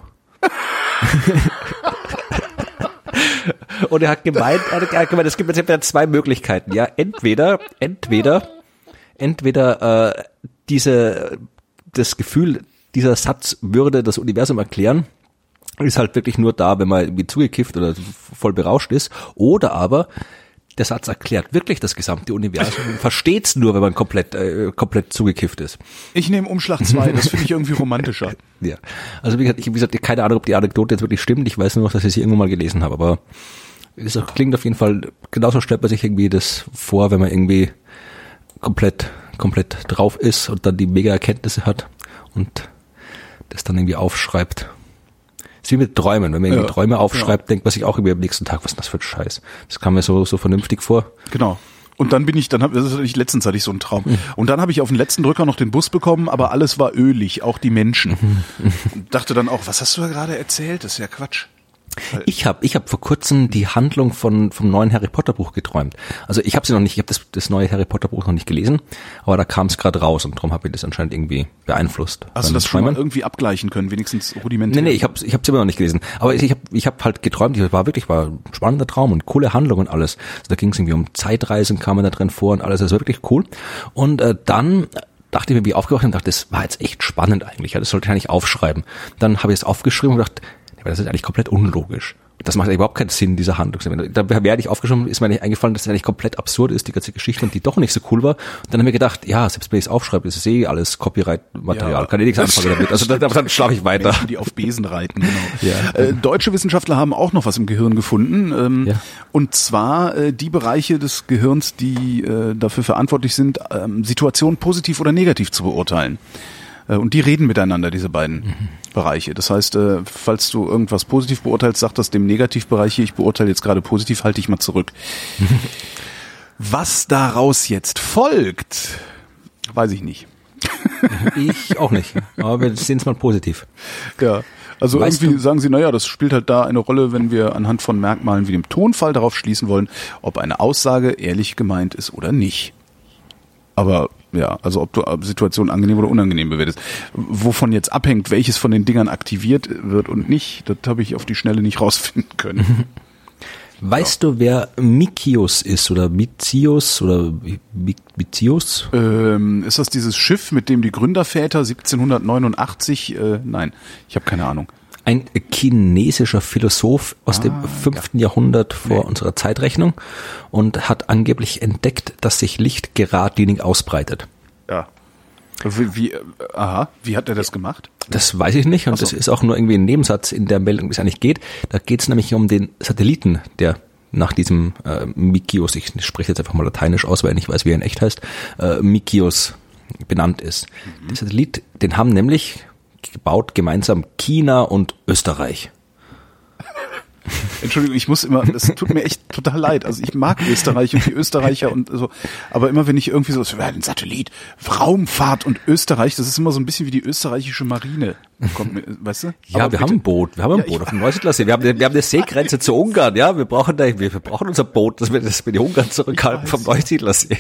Und er hat gemeint, es gibt jetzt zwei Möglichkeiten, ja, entweder das Gefühl, dieser Satz würde das Universum erklären, ist halt wirklich nur da, wenn man irgendwie zugekifft oder voll berauscht ist, oder aber der Satz erklärt wirklich das gesamte Universum und versteht's nur, wenn man komplett zugekifft ist. Ich nehme Umschlag 2, das finde ich irgendwie romantischer. Ja. Also wie gesagt, keine Ahnung, ob die Anekdote jetzt wirklich stimmt. Ich weiß nur noch, dass ich sie irgendwo mal gelesen habe, aber es klingt auf jeden Fall, genauso stellt man sich irgendwie das vor, wenn man irgendwie komplett drauf ist und dann die mega Erkenntnisse hat und das dann irgendwie aufschreibt. Ist wie mit Träumen. Wenn man irgendwie Träume aufschreibt, denkt man sich auch irgendwie am nächsten Tag, was ist das für ein Scheiß? Das kam mir so vernünftig vor. Genau. Und dann letztens hatte ich so einen Traum. Und dann habe ich auf den letzten Drücker noch den Bus bekommen, aber alles war ölig, auch die Menschen. Und dachte dann auch, was hast du da gerade erzählt? Das ist ja Quatsch. Ich hab vor kurzem die Handlung vom neuen Harry Potter Buch geträumt. Also ich habe das neue Harry Potter Buch noch nicht gelesen, aber da kam es gerade raus und darum habe ich das anscheinend irgendwie beeinflusst. Hast du das schon mal irgendwie abgleichen können, wenigstens rudimentär? Nee, ich hab's immer noch nicht gelesen. Aber ich hab halt geträumt, war ein spannender Traum und coole Handlung und alles. Also da ging es irgendwie um Zeitreisen, kam man da drin vor und alles, das war wirklich cool. Und dann dachte ich mir, wie aufgewacht und dachte, das war jetzt echt spannend eigentlich, ja, das sollte ich eigentlich aufschreiben. Dann habe ich es aufgeschrieben und gedacht, das ist eigentlich komplett unlogisch. Das macht überhaupt keinen Sinn, diese Handlung. Da werde ich aufgeschrieben, ist mir nicht eingefallen, dass das eigentlich komplett absurd ist, die ganze Geschichte und die doch nicht so cool war. Und dann habe ich gedacht, ja, selbst wenn ich es aufschreibe, ist es alles Copyright-Material. Ja, kann ich nichts anfangen damit. Also dann schlafe ich weiter. Menschen, die auf Besen reiten, genau. Ja. Deutsche Wissenschaftler haben auch noch was im Gehirn gefunden. Und zwar die Bereiche des Gehirns, die dafür verantwortlich sind, Situationen positiv oder negativ zu beurteilen. Und die reden miteinander, diese beiden Bereiche. Das heißt, falls du irgendwas positiv beurteilst, sag das dem Negativbereich hier, ich beurteile jetzt gerade positiv, halte ich mal zurück. Was daraus jetzt folgt, weiß ich nicht. Ich auch nicht, aber wir sehen es mal positiv. Ja, also irgendwie sagen sie, naja, das spielt halt da eine Rolle, wenn wir anhand von Merkmalen wie dem Tonfall darauf schließen wollen, ob eine Aussage ehrlich gemeint ist oder nicht. Aber ja, also ob du Situationen angenehm oder unangenehm bewertest. Wovon jetzt abhängt, welches von den Dingern aktiviert wird und nicht, das habe ich auf die Schnelle nicht rausfinden können. Weißt du, wer Mikius ist oder Mizius oder Mizius? Ist das dieses Schiff, mit dem die Gründerväter 1789, nein, ich habe keine Ahnung. Ein chinesischer Philosoph aus dem 5. Jahrhundert vor unserer Zeitrechnung und hat angeblich entdeckt, dass sich Licht geradlinig ausbreitet. Ja. Wie hat er das gemacht? Das weiß ich nicht und das ist auch nur irgendwie ein Nebensatz in der Meldung, wie es eigentlich geht. Da geht es nämlich um den Satelliten, der nach diesem Mikios, ich spreche jetzt einfach mal lateinisch aus, weil ich nicht weiß, wie er in echt heißt, Mikios benannt ist. Der Satellit, den haben nämlich gebaut gemeinsam China und Österreich. Entschuldigung, das tut mir echt total leid. Also ich mag Österreich und die Österreicher und so, aber immer wenn ich irgendwie so, ein Satellit, Raumfahrt und Österreich, das ist immer so ein bisschen wie die österreichische Marine. Kommt mir, weißt du? Ja, aber wir haben ein Boot auf dem Neusiedlersee. Wir haben eine Seegrenze zu Ungarn, ja. Wir brauchen unser Boot, dass wir die Ungarn zurückhalten vom Neusiedlersee.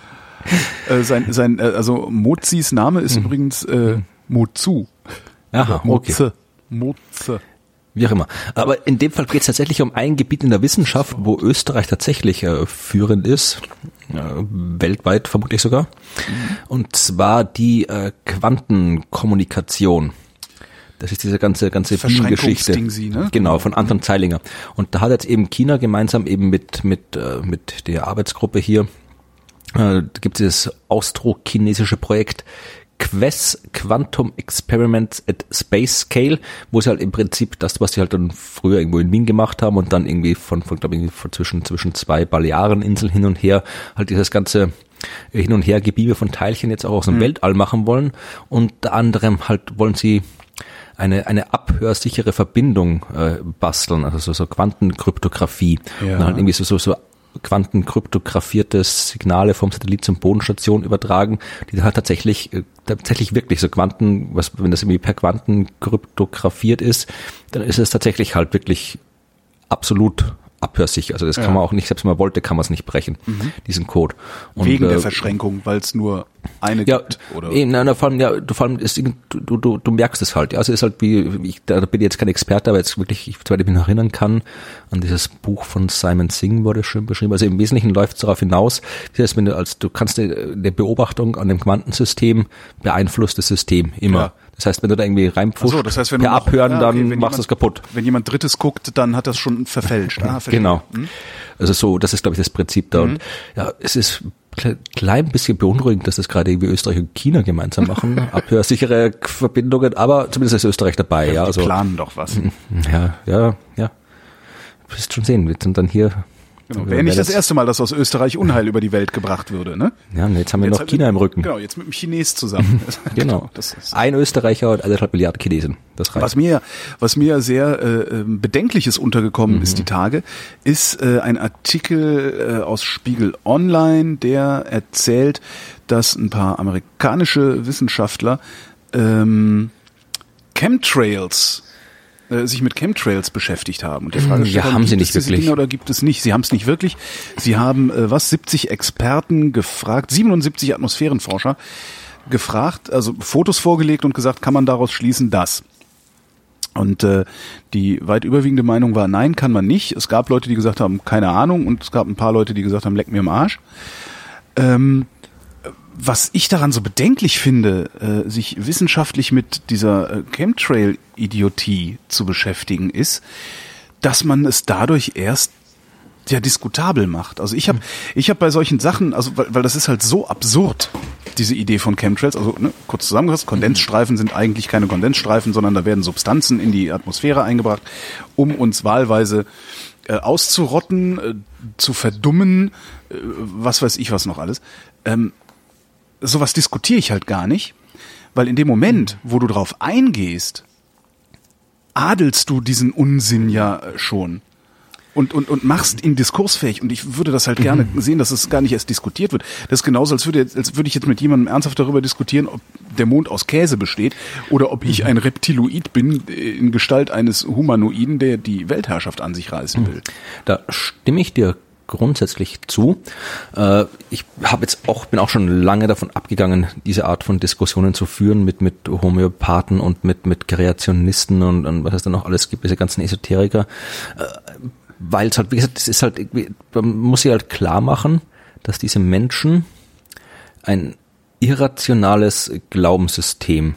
Also Mozis Name ist übrigens Mozu. Aha, okay. Moze. Wie auch immer. Aber in dem Fall geht es tatsächlich um ein Gebiet in der Wissenschaft, wo Österreich tatsächlich führend ist, weltweit vermutlich sogar. Und zwar die Quantenkommunikation. Das ist diese ganze Beam-Geschichte. Ne? Genau, von Anton Zeilinger. Und da hat jetzt eben China gemeinsam eben mit der Arbeitsgruppe hier, gibt es das austro-chinesische Projekt QUES, Quantum Experiments at Space Scale, wo sie halt im Prinzip das, was sie halt dann früher irgendwo in Wien gemacht haben und dann irgendwie von zwischen zwei Baleareninseln hin und her halt dieses ganze Hin- und Her-Gebiebe von Teilchen jetzt auch aus dem Weltall machen wollen. Unter anderem halt wollen sie eine abhörsichere Verbindung basteln, also so Quantenkryptographie. Ja. Und halt irgendwie so quantenkryptografierte Signale vom Satellit zum Bodenstation übertragen, die dann halt tatsächlich wirklich so wenn das irgendwie per Quanten kryptografiert ist, dann ist es tatsächlich halt wirklich absolut abhörsicher. Also das kann man auch nicht, selbst wenn man wollte, kann man es nicht brechen, diesen Code. Und, wegen der Verschränkung, weil es nur eine gibt, oder? Vor allem ist, du merkst es halt. Ja, also ist halt da bin ich jetzt kein Experte, aber jetzt wirklich, soweit ich mich noch erinnern kann, an dieses Buch von Simon Singh wurde schön beschrieben. Also im Wesentlichen läuft es darauf hinaus, dass du kannst eine Beobachtung an dem Quantensystem beeinflusst das System immer. Ja. Das heißt, wenn du da irgendwie reinpfuscht, das heißt, wenn per Abhören, dann machst du es kaputt. Wenn jemand Drittes guckt, dann hat das schon verfälscht. Genau. Also so, das ist, glaube ich, das Prinzip da. Und ja, es ist klein bisschen beunruhigend, dass das gerade irgendwie Österreich und China gemeinsam machen. Abhörsichere Verbindungen, aber zumindest ist Österreich dabei. Ja, also, die planen doch was. Ja. Du wirst schon sehen, wir sind dann hier. Genau. Wäre nicht das erste Mal, dass aus Österreich Unheil über die Welt gebracht würde, ne? Ja, und jetzt haben wir noch China im Rücken. Genau, jetzt mit dem Chines zusammen. Genau. Ein Österreicher und 1,5 Milliarden Chinesen. Das reicht. Was mir sehr Bedenkliches untergekommen ist die Tage, ist ein Artikel aus Spiegel Online, der erzählt, dass ein paar amerikanische Wissenschaftler sich mit Chemtrails beschäftigt haben. Und die Frage ist, haben sie nicht wirklich Dinge oder gibt es nicht? Sie haben es nicht wirklich. Sie haben 70 Experten gefragt, 77 Atmosphärenforscher gefragt, also Fotos vorgelegt und gesagt, kann man daraus schließen, das? Und die weit überwiegende Meinung war, nein, kann man nicht. Es gab Leute, die gesagt haben, keine Ahnung, und es gab ein paar Leute, die gesagt haben, leck mir im Arsch. Was ich daran so bedenklich finde, sich wissenschaftlich mit dieser Chemtrail-Idiotie zu beschäftigen, ist, dass man es dadurch erst diskutabel macht. Also ich hab bei solchen Sachen, also weil das ist halt so absurd, diese Idee von Chemtrails, also kurz zusammengefasst, Kondensstreifen sind eigentlich keine Kondensstreifen, sondern da werden Substanzen in die Atmosphäre eingebracht, um uns wahlweise auszurotten, zu verdummen, was weiß ich was noch alles. Sowas diskutiere ich halt gar nicht, weil in dem Moment, wo du drauf eingehst, adelst du diesen Unsinn ja schon und machst ihn diskursfähig. Und ich würde das halt gerne sehen, dass es gar nicht erst diskutiert wird. Das ist genauso, als würde ich jetzt mit jemandem ernsthaft darüber diskutieren, ob der Mond aus Käse besteht oder ob ich ein Reptiloid bin in Gestalt eines Humanoiden, der die Weltherrschaft an sich reißen will. Da stimme ich dir grundsätzlich zu. Ich bin auch schon lange davon abgegangen, diese Art von Diskussionen zu führen mit Homöopathen und mit Kreationisten und was es dann noch alles gibt, diese ganzen Esoteriker, weil es halt, wie gesagt, es ist halt irgendwie, man muss sich halt klar machen, dass diese Menschen einem irrationalen Glaubenssystem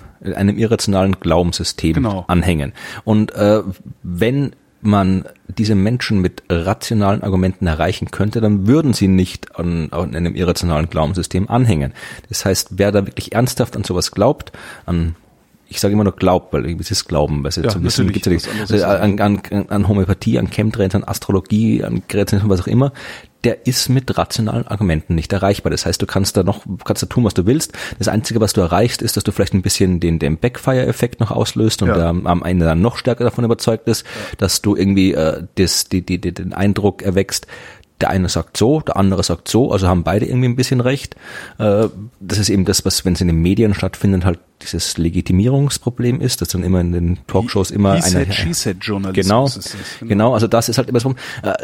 anhängen. Und wenn man diese Menschen mit rationalen Argumenten erreichen könnte, dann würden sie nicht an einem irrationalen Glaubenssystem anhängen. Das heißt, wer da wirklich ernsthaft an sowas glaubt, an ich sage immer nur glaubt, weil es ist Glauben, weil es jetzt so ein bisschen gibt's an Homöopathie, an Chemtrails, an Astrologie, an Kreationismus, was auch immer, der ist mit rationalen Argumenten nicht erreichbar. Das heißt, du kannst da tun, was du willst. Das Einzige, was du erreichst, ist, dass du vielleicht ein bisschen den Backfire-Effekt noch auslöst und der am Ende dann noch stärker davon überzeugt ist, dass du irgendwie den Eindruck erwächst, der eine sagt so, der andere sagt so, also haben beide irgendwie ein bisschen recht. Das ist eben das, was, wenn es in den Medien stattfindet, halt dieses Legitimierungsproblem ist, dass dann immer in den Talkshows immer She-Said-Journalismus genau, also das ist halt immer so,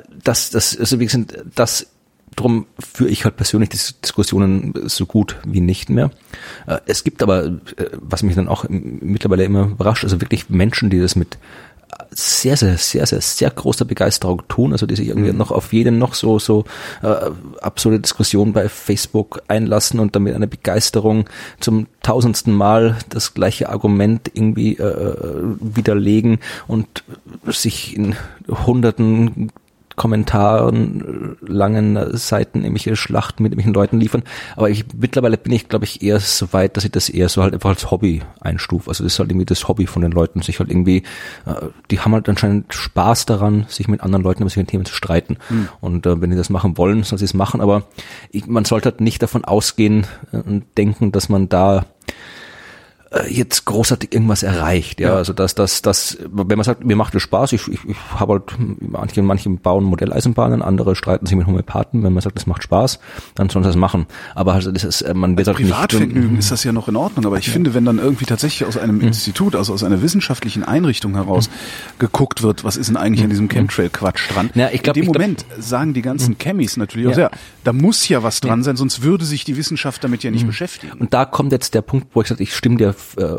drum führe ich halt persönlich die Diskussionen so gut wie nicht mehr. Es gibt aber, was mich dann auch mittlerweile immer überrascht, also wirklich Menschen, die das mit sehr, sehr, sehr, sehr, sehr großer Begeisterung tun, also die sich irgendwie noch auf jeden noch so absurde Diskussion bei Facebook einlassen und damit eine Begeisterung zum 1000. Mal das gleiche Argument irgendwie widerlegen und sich in hunderten Kommentaren, langen Seiten irgendwelche Schlachten mit irgendwelchen Leuten liefern. Aber mittlerweile bin ich, glaube ich, eher so weit, dass ich das eher so halt einfach als Hobby einstufe. Also das ist halt irgendwie das Hobby von den Leuten, sich halt irgendwie, die haben halt anscheinend Spaß daran, sich mit anderen Leuten über solche Themen zu streiten. Und wenn die das machen wollen, sollen sie es machen. Aber man sollte halt nicht davon ausgehen und denken, dass man da jetzt großartig irgendwas erreicht, ja, also dass wenn man sagt, mir macht es Spaß, ich habe halt manche bauen Modelleisenbahnen, andere streiten sich mit Homöopathen, wenn man sagt, das macht Spaß, dann sollen sie das machen, aber also das ist, man wird als halt Privatvergnügen ist das ja noch in Ordnung, aber ich finde, wenn dann irgendwie tatsächlich aus einem Institut, also aus einer wissenschaftlichen Einrichtung heraus geguckt wird, was ist denn eigentlich an diesem Chemtrail-Quatsch dran, ja, in dem Moment sagen die ganzen Chemis natürlich auch, da muss ja was dran sein, sonst würde sich die Wissenschaft damit ja nicht beschäftigen. Und da kommt jetzt der Punkt, wo ich sage, ich stimme dir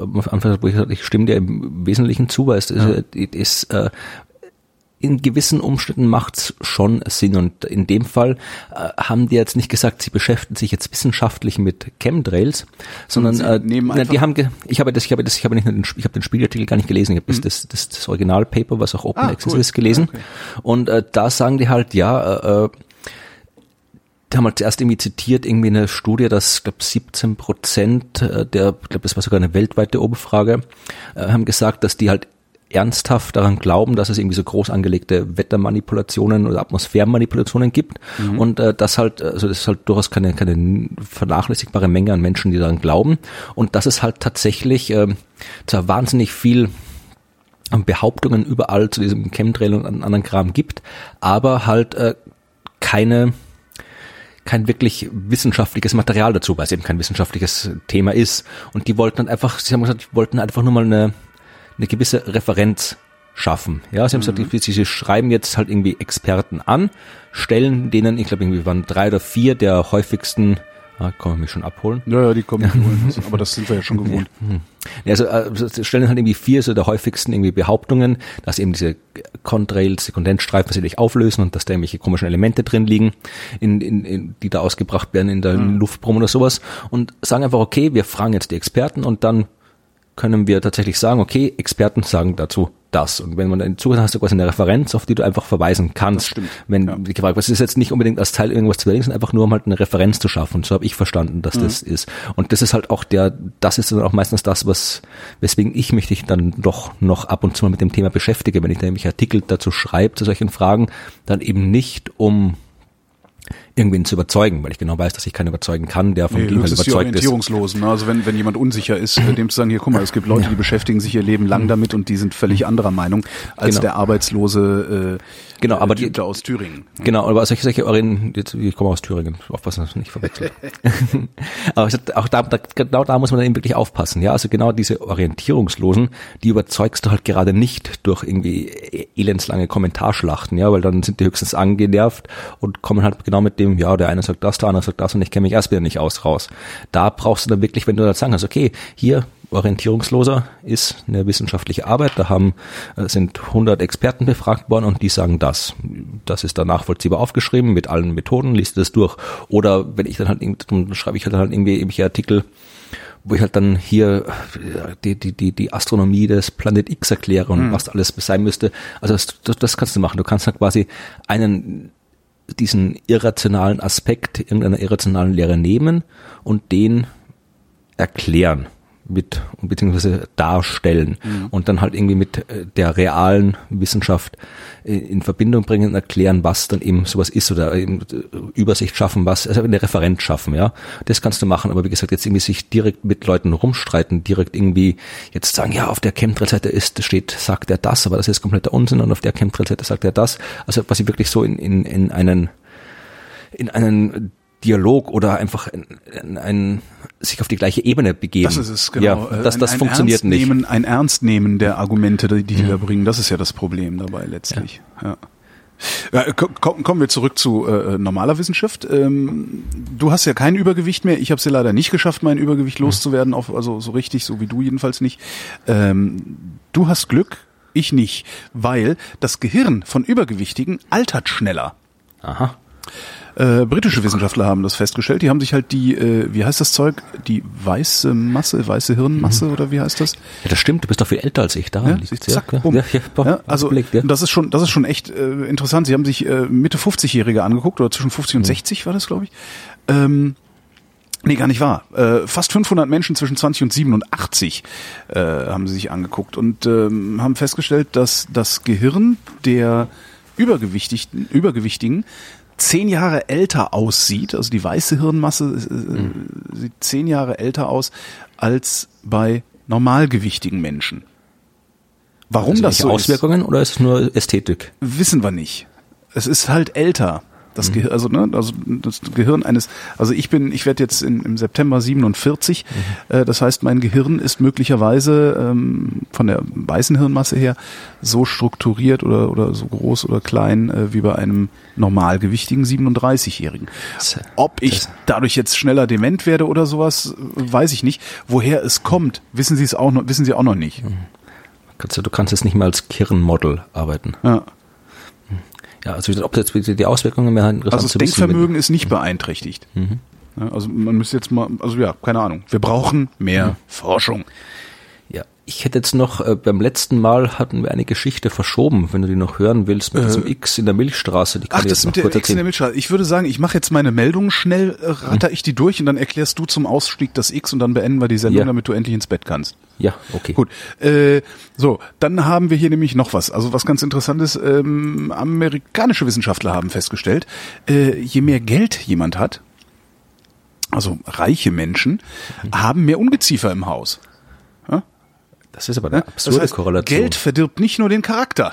im Wesentlichen zu, weil es ist in gewissen Umständen macht's schon Sinn und in dem Fall haben die jetzt nicht gesagt, sie beschäftigen sich jetzt wissenschaftlich mit Chemtrails, sondern ich habe den Spiegelartikel gar nicht gelesen, ich habe das Originalpaper, was auch Open Access ist, gelesen und da sagen die halt, die haben halt zuerst irgendwie zitiert, irgendwie eine Studie, dass, glaube 17% das war sogar eine weltweite Umfrage, haben gesagt, dass die halt ernsthaft daran glauben, dass es irgendwie so groß angelegte Wettermanipulationen oder Atmosphärenmanipulationen gibt und das ist halt durchaus keine vernachlässigbare Menge an Menschen, die daran glauben und dass es halt tatsächlich zwar wahnsinnig viel Behauptungen überall zu diesem Chemtrail und anderen Kram gibt, aber halt kein wirklich wissenschaftliches Material dazu, weil es eben kein wissenschaftliches Thema ist. Und die wollten einfach nur mal eine gewisse Referenz schaffen. Ja, sie haben gesagt, sie schreiben jetzt halt irgendwie Experten an, stellen denen, ich glaube irgendwie waren 3 oder 4 der häufigsten, kann man mich schon abholen? Ja, die kommen holen, aber das sind wir ja schon gewohnt. Ja, also stellen halt irgendwie 4 so der häufigsten irgendwie Behauptungen, dass eben diese Contrails, die Kondensstreifen sich auflösen und dass da irgendwelche komischen Elemente drin liegen, die da ausgebracht werden in der Luftbrumm oder sowas und sagen einfach, okay, wir fragen jetzt die Experten und dann können wir tatsächlich sagen, okay, Experten sagen dazu das. Und wenn man dann zuhört, hast du quasi eine Referenz, auf die du einfach verweisen kannst. Wenn gefragt, was ist jetzt nicht unbedingt als Teil irgendwas zu überlegen, sondern einfach nur um halt eine Referenz zu schaffen. Und so habe ich verstanden, dass das ist. Und das ist halt auch das ist dann auch meistens das, weswegen ich mich dann doch noch ab und zu mal mit dem Thema beschäftige, wenn ich da nämlich Artikel dazu schreibe, zu solchen Fragen, dann eben nicht um irgendwen zu überzeugen, weil ich genau weiß, dass ich keinen überzeugen kann, der von dem halt überzeugt ist. Orientierungslosen. Also wenn jemand unsicher ist, dem zu sagen, hier guck mal, es gibt Leute, die beschäftigen sich ihr Leben lang damit und die sind völlig anderer Meinung als der arbeitslose aber Typ da aus Thüringen. Genau, aber solche ich komme aus Thüringen, aufpassen, dass man nicht verwechselt. Aber auch genau da muss man dann eben wirklich aufpassen. Ja, also genau diese Orientierungslosen, die überzeugst du halt gerade nicht durch irgendwie elendslange Kommentarschlachten, ja, weil dann sind die höchstens angenervt und kommen halt genau mit dem, ja, der eine sagt das, der andere sagt das und ich kenne mich erst wieder nicht raus. Da brauchst du dann wirklich, wenn du dann sagen hast, okay, hier Orientierungsloser ist eine wissenschaftliche Arbeit, sind 100 Experten befragt worden und die sagen das. Das ist dann nachvollziehbar aufgeschrieben mit allen Methoden, liest du das durch. Oder wenn ich dann halt schreibe ich halt irgendwie irgendwelche Artikel, wo ich halt dann hier die Astronomie des Planet X erkläre und was alles sein müsste. Also das kannst du machen. Du kannst halt quasi diesen irrationalen Aspekt irgendeiner irrationalen Lehre nehmen und den erklären. beziehungsweise darstellen und dann halt irgendwie mit der realen Wissenschaft in Verbindung bringen und erklären, was dann eben sowas ist oder eben Übersicht schaffen, also eine Referenz schaffen, ja. Das kannst du machen, aber wie gesagt, jetzt irgendwie sich direkt mit Leuten rumstreiten, direkt irgendwie jetzt sagen, ja, auf der Chemtrail-Seite sagt er das, aber das ist kompletter Unsinn und auf der Chemtrail-Seite sagt er das. Also quasi wirklich so in einen Dialog oder einfach sich auf die gleiche Ebene begeben. Das ist es, genau. Ja, das funktioniert nicht. Ein Ernstnehmen der Argumente, die da bringen, das ist ja das Problem dabei letztlich. Ja. Kommen wir zurück zu normaler Wissenschaft. Du hast ja kein Übergewicht mehr. Ich habe es ja leider nicht geschafft, mein Übergewicht loszuwerden, also so richtig, so wie du jedenfalls nicht. Du hast Glück, ich nicht, weil das Gehirn von Übergewichtigen altert schneller. Aha. Britische Wissenschaftler haben das festgestellt. Die haben sich halt wie heißt das Zeug? Die weiße Hirnmasse oder wie heißt das? Ja, das stimmt. Du bist doch viel älter als ich. Daran liegt's, zack, bumm. Also das ist schon echt interessant. Sie haben sich Mitte 50-Jährige angeguckt oder zwischen 50 und 60 war das, glaube ich. Nee, gar nicht wahr. Fast 500 Menschen zwischen 20 und 87 haben sie sich angeguckt und haben festgestellt, dass das Gehirn der Übergewichtigen 10 Jahre älter aussieht, also die weiße Hirnmasse sieht 10 Jahre älter aus als bei normalgewichtigen Menschen. Warum also das so Auswirkungen oder ist es nur Ästhetik? Wissen wir nicht. Es ist halt älter. Das Gehirn, also das Gehirn ich werde jetzt im September 47, das heißt, mein Gehirn ist möglicherweise von der weißen Hirnmasse her so strukturiert oder so groß oder klein wie bei einem normalgewichtigen 37-Jährigen. Ob ich dadurch jetzt schneller dement werde oder sowas, weiß ich nicht. Woher es kommt, wissen Sie auch noch nicht. Du kannst jetzt nicht mal als Kirnmodel arbeiten. Ja. Ja, also ob jetzt die Auswirkungen mehr interessant also das zu wissen, Denkvermögen ist nicht beeinträchtigt. Ja, also man müsste jetzt mal, keine Ahnung. Wir brauchen mehr Forschung. Ja, ich hätte jetzt noch, beim letzten Mal hatten wir eine Geschichte verschoben, wenn du die noch hören willst, mit diesem X in der Milchstraße. Die kann ich jetzt noch kurz X in der Milchstraße. Ich würde sagen, ich mache jetzt meine Meldung schnell, ratter ich die durch und dann erklärst du zum Ausstieg das X und dann beenden wir die Sendung, damit du endlich ins Bett kannst. Ja, okay. Gut. So, dann haben wir hier nämlich noch was. Also was ganz Interessantes. Amerikanische Wissenschaftler haben festgestellt, je mehr Geld jemand hat, also reiche Menschen, haben mehr Ungeziefer im Haus. Ja? Das ist aber eine absurde Korrelation. Geld verdirbt nicht nur den Charakter.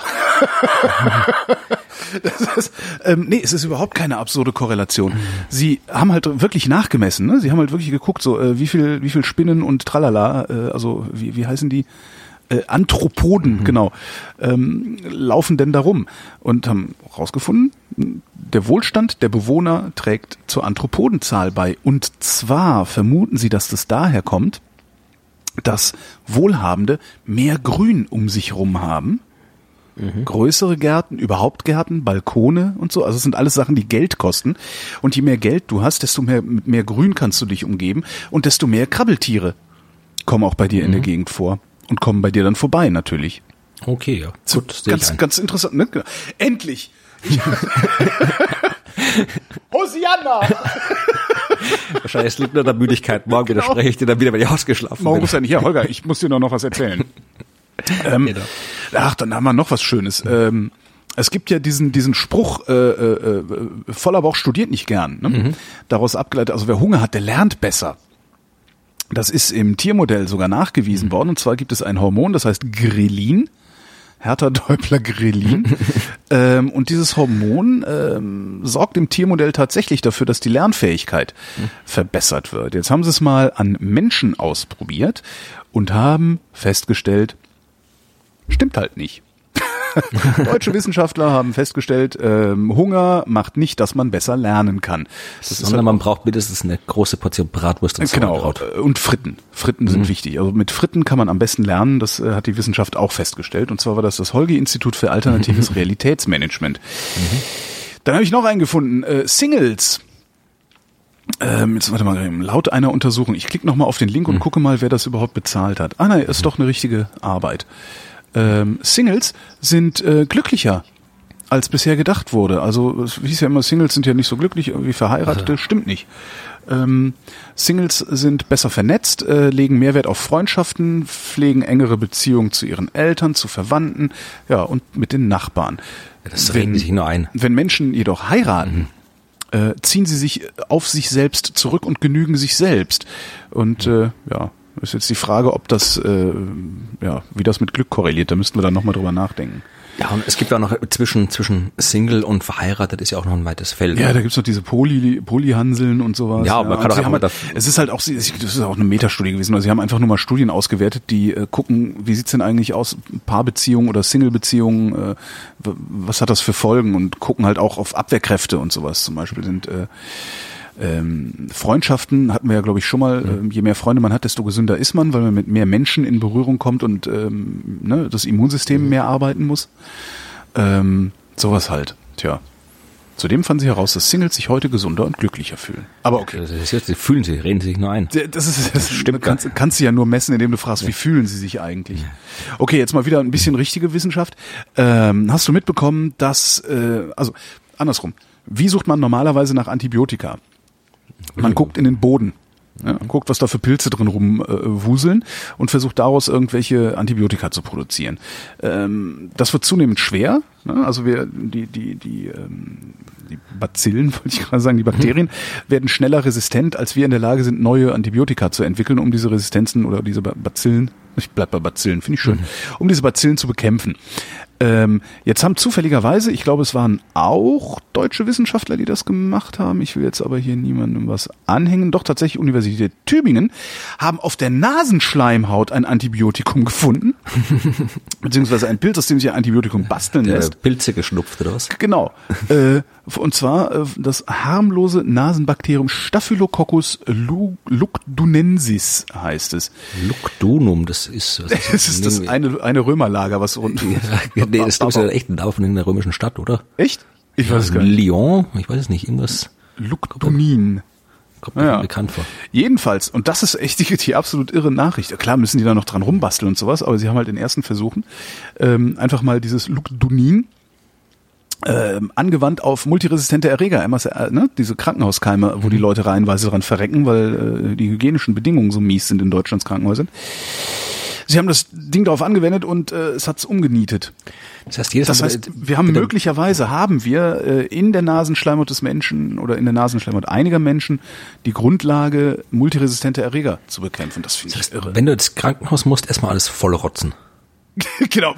Es ist überhaupt keine absurde Korrelation. Sie haben halt wirklich nachgemessen, ne? Sie haben halt wirklich geguckt, so wie viel Spinnen und Tralala, also wie heißen die? Anthropoden, genau, laufen denn da rum und haben rausgefunden, der Wohlstand der Bewohner trägt zur Anthropodenzahl bei. Und zwar vermuten sie, dass das daher kommt, dass Wohlhabende mehr Grün um sich rum haben. Größere Gärten, überhaupt Gärten, Balkone und so. Also es sind alles Sachen, die Geld kosten. Und je mehr Geld du hast, desto mehr Grün kannst du dich umgeben und desto mehr Krabbeltiere kommen auch bei dir in der Gegend vor und kommen bei dir dann vorbei natürlich. Okay, ja. Gut, ganz interessant. Ne? Endlich! Hosianna! Wahrscheinlich es liegt nur an der Müdigkeit. Morgen widerspreche ich dir dann wieder, wenn ich ausgeschlafen bin. Morgen muss ja nicht. Ja, Holger, ich muss dir noch was erzählen. Dann haben wir noch was Schönes. Es gibt ja diesen Spruch, voller Bauch studiert nicht gern. Ne? Daraus abgeleitet, also wer Hunger hat, der lernt besser. Das ist im Tiermodell sogar nachgewiesen worden. Und zwar gibt es ein Hormon, das heißt Grelin. Hertha-Däubler-Grelin. Und dieses Hormon sorgt im Tiermodell tatsächlich dafür, dass die Lernfähigkeit verbessert wird. Jetzt haben sie es mal an Menschen ausprobiert und haben festgestellt, stimmt halt nicht. Deutsche Wissenschaftler haben festgestellt, Hunger macht nicht, dass man besser lernen kann. Sondern man braucht mindestens eine große Portion Bratwurst und Sauerkraut. Genau, und Fritten. Fritten sind wichtig. Also mit Fritten kann man am besten lernen, das hat die Wissenschaft auch festgestellt. Und zwar war das Holgi-Institut für alternatives Realitätsmanagement. Dann habe ich noch einen gefunden, Singles. Jetzt warte mal, laut einer Untersuchung, ich klicke nochmal auf den Link und gucke mal, wer das überhaupt bezahlt hat. Ah nein, ist doch eine richtige Arbeit. Singles sind glücklicher als bisher gedacht wurde. Also es hieß ja immer, Singles sind ja nicht so glücklich wie Verheiratete. Stimmt nicht. Singles sind besser vernetzt, legen Mehrwert auf Freundschaften, pflegen engere Beziehungen zu ihren Eltern, zu Verwandten, ja, und mit den Nachbarn. Das reden sich nur ein. Wenn Menschen jedoch heiraten, ziehen sie sich auf sich selbst zurück und genügen sich selbst. Und ja, ist jetzt die Frage, ob das, wie das mit Glück korreliert. Da müssten wir dann nochmal drüber nachdenken. Ja, und es gibt auch noch zwischen Single und verheiratet ist ja auch noch ein weites Feld. Ja, da gibt's noch diese Polyhanseln und sowas. Ja, aber man kann doch immer es ist halt auch, das ist auch eine Metastudie gewesen. Also sie haben einfach nur mal Studien ausgewertet, die gucken, wie sieht's denn eigentlich aus, Paarbeziehungen oder Single-Beziehungen, was hat das für Folgen, und gucken halt auch auf Abwehrkräfte und sowas. Zum Beispiel sind Freundschaften, hatten wir ja glaube ich schon mal, je mehr Freunde man hat, desto gesünder ist man, weil man mit mehr Menschen in Berührung kommt und das Immunsystem mehr arbeiten muss. Sowas halt, tja. Zudem fanden sie heraus, dass Singles sich heute gesunder und glücklicher fühlen. Aber okay. Sie fühlen sie, reden sie sich nur ein. Das stimmt. Kannst du ja nur messen, indem du fragst, wie fühlen sie sich eigentlich? Okay, jetzt mal wieder ein bisschen richtige Wissenschaft. Hast du mitbekommen, dass, also andersrum, wie sucht man normalerweise nach Antibiotika? Man guckt in den Boden, ja, guckt, was da für Pilze drin rumwuseln und versucht daraus irgendwelche Antibiotika zu produzieren. Das wird zunehmend schwer. Ne? Also die Bazillen, wollte ich gerade sagen, die Bakterien werden schneller resistent, als wir in der Lage sind, neue Antibiotika zu entwickeln, um diese Resistenzen oder diese Bazillen, ich bleib bei Bazillen, finde ich schön, um diese Bazillen zu bekämpfen. Jetzt haben zufälligerweise, ich glaube, es waren auch deutsche Wissenschaftler, die das gemacht haben. Ich will jetzt aber hier niemandem was anhängen. Doch tatsächlich Universität Tübingen haben auf der Nasenschleimhaut ein Antibiotikum gefunden. Beziehungsweise ein Pilz, aus dem sich ein Antibiotikum basteln lässt. Pilze geschnupft oder was? Genau. Und zwar das harmlose Nasenbakterium Staphylococcus lugdunensis heißt es. Lugdunum, das ist das ist das eine Römerlager, was unten. Nee, das ist ja echt ein Name von einer römischen Stadt, oder? Echt? Ich weiß es gar nicht. Lyon, ich weiß es nicht, irgendwas. Lugdunin. Kommt mir bekannt vor. Jedenfalls, und das ist echt die absolut irre Nachricht. Klar müssen die da noch dran rumbasteln und sowas, aber sie haben halt in ersten Versuchen einfach mal dieses Lugdunin angewandt auf multiresistente Erreger, MSR, ne? Diese Krankenhauskeime, wo die Leute reihenweise dran verrecken, weil die hygienischen Bedingungen so mies sind in Deutschlands Krankenhäusern. Sie haben das Ding darauf angewendet und es hat's umgenietet. Das heißt, wir haben möglicherweise in der Nasenschleimhaut des Menschen oder in der Nasenschleimhaut einiger Menschen die Grundlage, multiresistente Erreger zu bekämpfen. Das finde ich irre. Wenn du ins Krankenhaus musst, erstmal alles voll rotzen. Genau.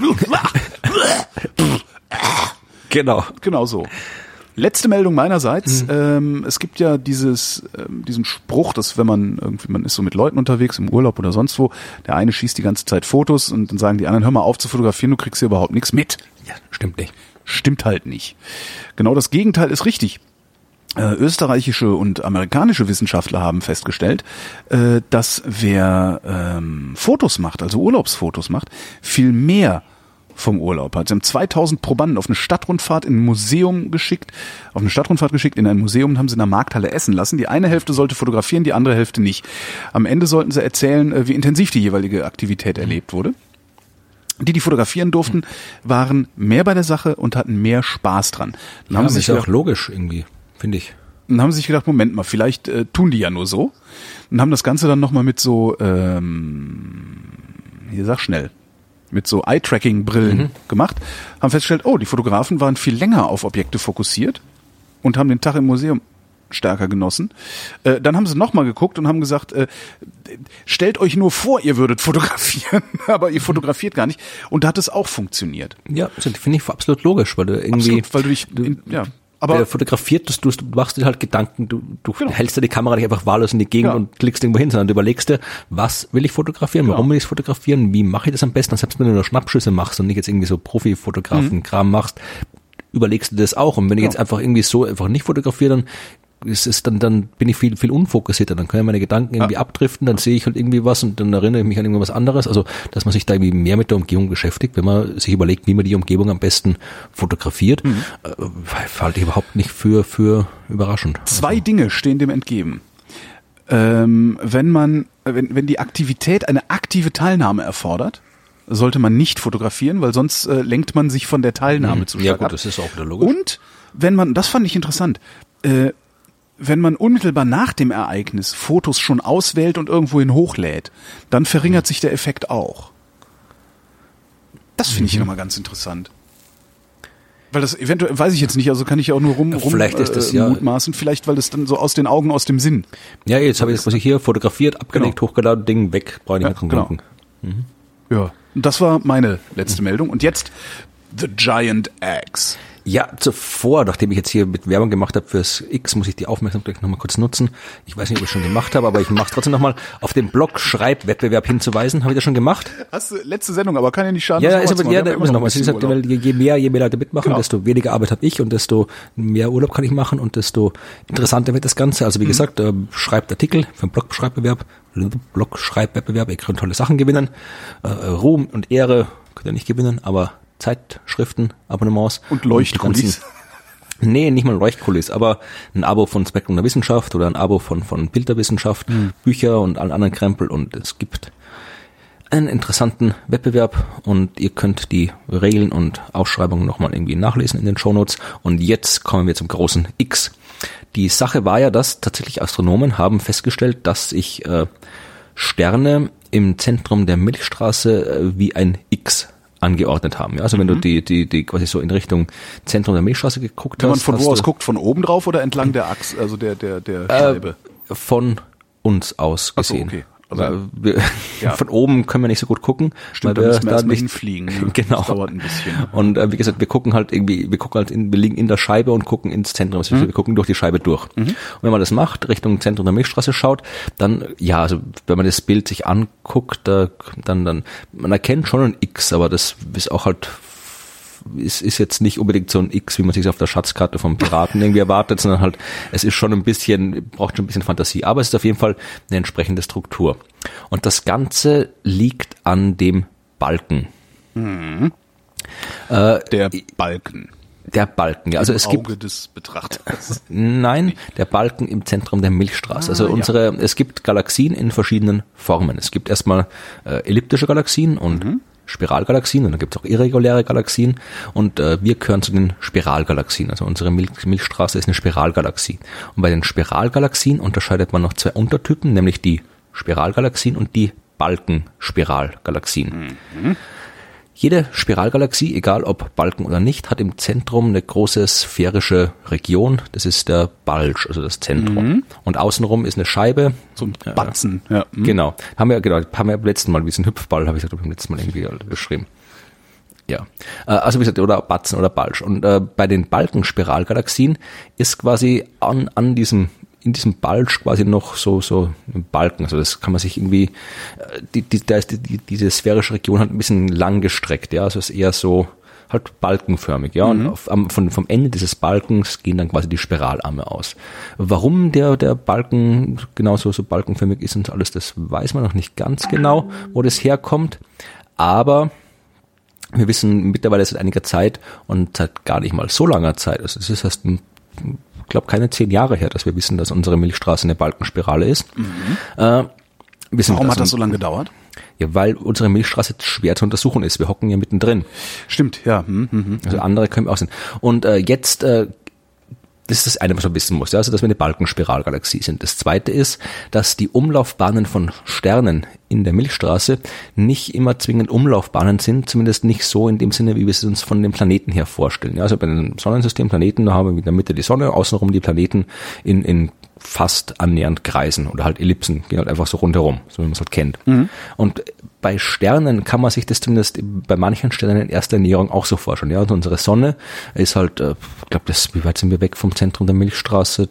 Genau so. Letzte Meldung meinerseits. Es gibt ja diesen Spruch, dass wenn man ist so mit Leuten unterwegs, im Urlaub oder sonst wo, der eine schießt die ganze Zeit Fotos und dann sagen die anderen, hör mal auf zu fotografieren, du kriegst hier überhaupt nichts mit. Ja, stimmt nicht. Stimmt halt nicht. Genau das Gegenteil ist richtig. Österreichische und amerikanische Wissenschaftler haben festgestellt, dass wer Fotos macht, also Urlaubsfotos macht, viel mehr vom Urlaub hat. Sie haben 2000 Probanden auf eine Stadtrundfahrt in ein Museum geschickt, in ein Museum und haben sie in der Markthalle essen lassen. Die eine Hälfte sollte fotografieren, die andere Hälfte nicht. Am Ende sollten sie erzählen, wie intensiv die jeweilige Aktivität erlebt wurde. Die fotografieren durften, waren mehr bei der Sache und hatten mehr Spaß dran. Dann haben sie sich auch logisch irgendwie, finde ich. Dann haben sie sich gedacht, Moment mal, vielleicht tun die ja nur so. Und haben das Ganze dann nochmal mit so, mit so Eye-Tracking-Brillen gemacht, haben festgestellt, die Fotografen waren viel länger auf Objekte fokussiert und haben den Tag im Museum stärker genossen. Dann haben sie nochmal geguckt und haben gesagt, stellt euch nur vor, ihr würdet fotografieren, aber ihr fotografiert gar nicht. Und da hat es auch funktioniert. Ja, das finde ich absolut logisch, weil du irgendwie... Absolut, weil du dich... Aber fotografiert, du machst dir halt Gedanken, du hältst dir die Kamera nicht einfach wahllos in die Gegend und klickst irgendwo hin, sondern du überlegst dir, was will ich fotografieren, warum will ich es fotografieren, wie mache ich das am besten, selbst wenn du nur Schnappschüsse machst und nicht jetzt irgendwie so Profi-Fotografen-Kram machst, überlegst du das auch. Und wenn ich jetzt einfach irgendwie so einfach nicht fotografiere, dann dann bin ich viel unfokussierter, dann können meine Gedanken irgendwie abdriften, dann sehe ich halt irgendwie was und dann erinnere ich mich an irgendwas anderes, also dass man sich da irgendwie mehr mit der Umgebung beschäftigt, wenn man sich überlegt, wie man die Umgebung am besten fotografiert, halte ich überhaupt nicht für überraschend. Zwei Dinge stehen dem entgegen. Wenn die Aktivität eine aktive Teilnahme erfordert, sollte man nicht fotografieren, weil sonst lenkt man sich von der Teilnahme zu stark Ja gut, ab. das ist auch wieder logisch. Und wenn man, das fand ich interessant, wenn man unmittelbar nach dem Ereignis Fotos schon auswählt und irgendwohin hochlädt, dann verringert sich der Effekt auch. Das finde ich nochmal ganz interessant. Weil das eventuell, weiß ich jetzt nicht, also kann ich ja auch nur Vielleicht ist das ja mutmaßen, vielleicht weil das dann so aus den Augen, aus dem Sinn. Ja, jetzt habe ich das, was ich hier fotografiert, abgelegt, hochgeladen, Ding weg, brauche ich nicht mehr drum denken. Ja, und das war meine letzte Meldung. Und jetzt The Giant Axe. Ja, zuvor, nachdem ich jetzt hier mit Werbung gemacht habe fürs X, muss ich die Aufmerksamkeit nochmal kurz nutzen. Ich weiß nicht, ob ich es schon gemacht habe, aber ich mache es trotzdem nochmal. Auf den Blog-Schreibwettbewerb hinzuweisen, habe ich das schon gemacht? Hast du letzte Sendung, aber kann ja nicht schaden. Ja, ist aber ja, immer noch mal. Je mehr Leute mitmachen, desto weniger Arbeit habe ich und desto mehr Urlaub kann ich machen und desto interessanter wird das Ganze. Also wie gesagt, schreibt Artikel für den Blog-Schreibwettbewerb. Ihr könnt tolle Sachen gewinnen. Ruhm und Ehre könnt ihr nicht gewinnen, aber Zeitschriften, Abonnements. Und Leuchtkulis. Nee, nicht mal Leuchtkulis, aber ein Abo von Spektrum der Wissenschaft oder ein Abo von Bilderwissenschaft, Bücher und allen anderen Krempel. Und es gibt einen interessanten Wettbewerb und ihr könnt die Regeln und Ausschreibungen nochmal irgendwie nachlesen in den Shownotes. Und jetzt kommen wir zum großen X. Die Sache war ja, dass tatsächlich Astronomen haben festgestellt, dass sich Sterne im Zentrum der Milchstraße wie ein X angeordnet haben. Ja, also wenn du die quasi so in Richtung Zentrum der Milchstraße geguckt hast. Wenn man von wo aus guckt, von oben drauf oder entlang der Achse, also der Scheibe? Von uns aus gesehen. Ach so, okay. Also von oben können wir nicht so gut gucken. Stimmt, weil da müssen wir da erstmal nicht hinfliegen. Ne? Genau. Das dauert ein bisschen. Und wie gesagt, wir liegen in der Scheibe und gucken ins Zentrum. Also wir gucken durch die Scheibe durch. Und wenn man das macht, Richtung Zentrum der Milchstraße schaut, dann, ja, also wenn man das Bild sich anguckt, dann man erkennt schon ein X, aber das ist auch halt ist jetzt nicht unbedingt so ein X, wie man sich auf der Schatzkarte vom Piraten irgendwie erwartet, sondern halt, es ist schon braucht schon ein bisschen Fantasie, aber es ist auf jeden Fall eine entsprechende Struktur. Und das Ganze liegt an dem Balken. Der Balken. Der Balken, ja. Also es Auge gibt des Betrachters. Nein, der Balken im Zentrum der Milchstraße. Also es gibt Galaxien in verschiedenen Formen. Es gibt erstmal elliptische Galaxien und Spiralgalaxien und dann gibt es auch irreguläre Galaxien und wir gehören zu den Spiralgalaxien. Also unsere Milchstraße ist eine Spiralgalaxie. Und bei den Spiralgalaxien unterscheidet man noch zwei Untertypen, nämlich die Spiralgalaxien und die Balkenspiralgalaxien. Jede Spiralgalaxie, egal ob Balken oder nicht, hat im Zentrum eine große sphärische Region. Das ist der Bulge, also das Zentrum. Und außenrum ist eine Scheibe. So ein Batzen. Ja. Genau. Haben wir beim letzten Mal, wie so ein Hüpfball, habe ich beim letzten Mal irgendwie beschrieben. Ja. Also wie gesagt, oder Batzen oder Bulge. Und bei den Balkenspiralgalaxien ist quasi in diesem Bulge quasi noch so ein Balken. Also das kann man sich irgendwie, diese sphärische Region halt ein bisschen lang gestreckt, ja. Also es ist eher so halt balkenförmig, ja. Und vom Ende dieses Balkens gehen dann quasi die Spiralarme aus. Warum der Balken genauso so balkenförmig ist und alles, das weiß man noch nicht ganz genau, wo das herkommt. Aber wir wissen mittlerweile seit einiger Zeit und seit gar nicht mal so langer Zeit, also es ist erst ich glaube, keine 10 Jahre her, dass wir wissen, dass unsere Milchstraße eine Balkenspirale ist. Warum hat das so lange gedauert? Ja, weil unsere Milchstraße schwer zu untersuchen ist. Wir hocken ja mittendrin. Stimmt, ja. Also andere können wir auch sehen. Und jetzt, das ist das eine, was man wissen muss, ja, also dass wir eine Balkenspiralgalaxie sind. Das zweite ist, dass die Umlaufbahnen von Sternen in der Milchstraße nicht immer zwingend Umlaufbahnen sind, zumindest nicht so in dem Sinne, wie wir es uns von den Planeten her vorstellen. Ja, also bei den Sonnensystemplaneten, da haben wir in der Mitte die Sonne, außenrum die Planeten in fast annähernd Kreisen oder halt Ellipsen, gehen halt einfach so rundherum, so wie man es halt kennt. Und bei Sternen kann man sich das zumindest bei manchen Sternen in erster Näherung auch so vorstellen. Ja, und unsere Sonne ist halt, ich glaube, wie weit sind wir weg vom Zentrum der Milchstraße?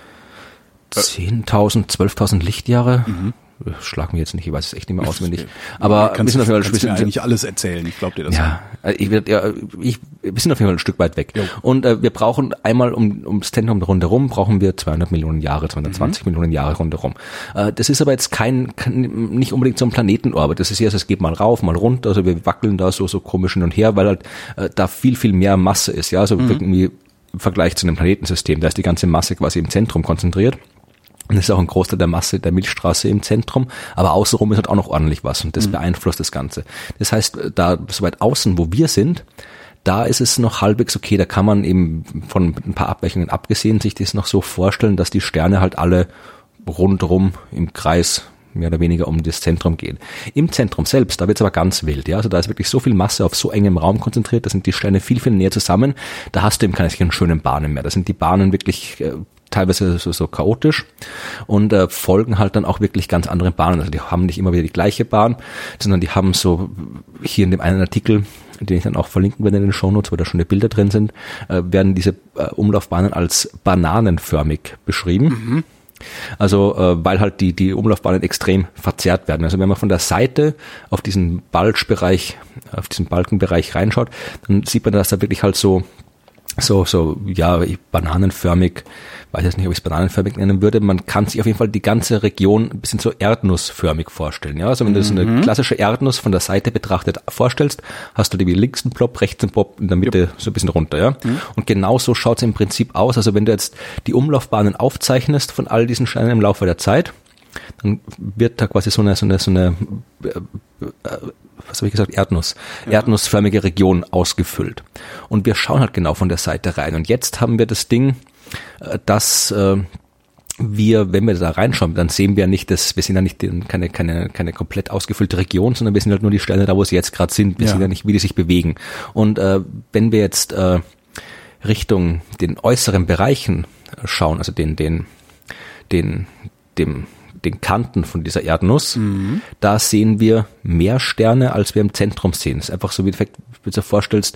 10.000, 12.000 Lichtjahre. Schlag mich jetzt nicht, ich weiß es echt nicht mehr auswendig. Aber wir sind auf jeden Fall eigentlich alles erzählen, ich glaube dir das. Ja, wir sind auf jeden Fall ein Stück weit weg. Jo. Und wir brauchen einmal ums Zentrum rundherum, brauchen wir 200 Millionen Jahre, 220 Millionen Jahre rundherum. Das ist aber jetzt nicht unbedingt so ein Planetenorbit. Das ist eher, es geht mal rauf, mal runter, also wir wackeln da so komisch hin und her, weil halt da viel, viel mehr Masse ist. Ja, also irgendwie im Vergleich zu einem Planetensystem, da ist die ganze Masse quasi im Zentrum konzentriert. Und das ist auch ein Großteil der Masse der Milchstraße im Zentrum, aber außenrum ist halt auch noch ordentlich was und das beeinflusst das Ganze. Das heißt, da so weit außen, wo wir sind, da ist es noch halbwegs okay, da kann man eben von ein paar Abweichungen abgesehen sich das noch so vorstellen, dass die Sterne halt alle rundherum im Kreis mehr oder weniger um das Zentrum gehen. Im Zentrum selbst, da wird es aber ganz wild, ja, also da ist wirklich so viel Masse auf so engem Raum konzentriert, da sind die Sterne viel, viel näher zusammen, da hast du eben keine schönen Bahnen mehr, da sind die Bahnen wirklich teilweise so chaotisch und folgen halt dann auch wirklich ganz andere Bahnen, also die haben nicht immer wieder die gleiche Bahn, sondern die haben so, hier in dem einen Artikel, den ich dann auch verlinken werde in den Shownotes, wo da schon die Bilder drin sind, werden diese Umlaufbahnen als bananenförmig beschrieben. Also weil halt die Umlaufbahnen extrem verzerrt werden. Also wenn man von der Seite auf diesen Bulge-Bereich, auf diesen Balkenbereich reinschaut, dann sieht man, dass da wirklich halt so bananenförmig, weiß jetzt nicht, ob ich es bananenförmig nennen würde, man kann sich auf jeden Fall die ganze Region ein bisschen so erdnussförmig vorstellen. Ja, also wenn du so eine klassische Erdnuss von der Seite betrachtet vorstellst, hast du die links einen Plop, rechts einen Plop, in der Mitte so ein bisschen runter. Ja, und genauso schaut es im Prinzip aus. Also wenn du jetzt die Umlaufbahnen aufzeichnest von all diesen Sternen im Laufe der Zeit, dann wird da quasi so eine was habe ich gesagt, erdnussförmige Region ausgefüllt. Und wir schauen halt genau von der Seite rein. Und jetzt haben wir das Ding, dass wenn wir da reinschauen, dann sehen wir nicht, wir sehen ja nicht keine komplett ausgefüllte Region, sondern wir sehen halt nur die Sterne da, wo sie jetzt gerade sind. Wir sehen ja nicht, wie die sich bewegen. Und wenn wir jetzt Richtung den äußeren Bereichen schauen, also den Kanten von dieser Erdnuss, da sehen wir mehr Sterne, als wir im Zentrum sehen. Es ist einfach so, wie du dir vorstellst,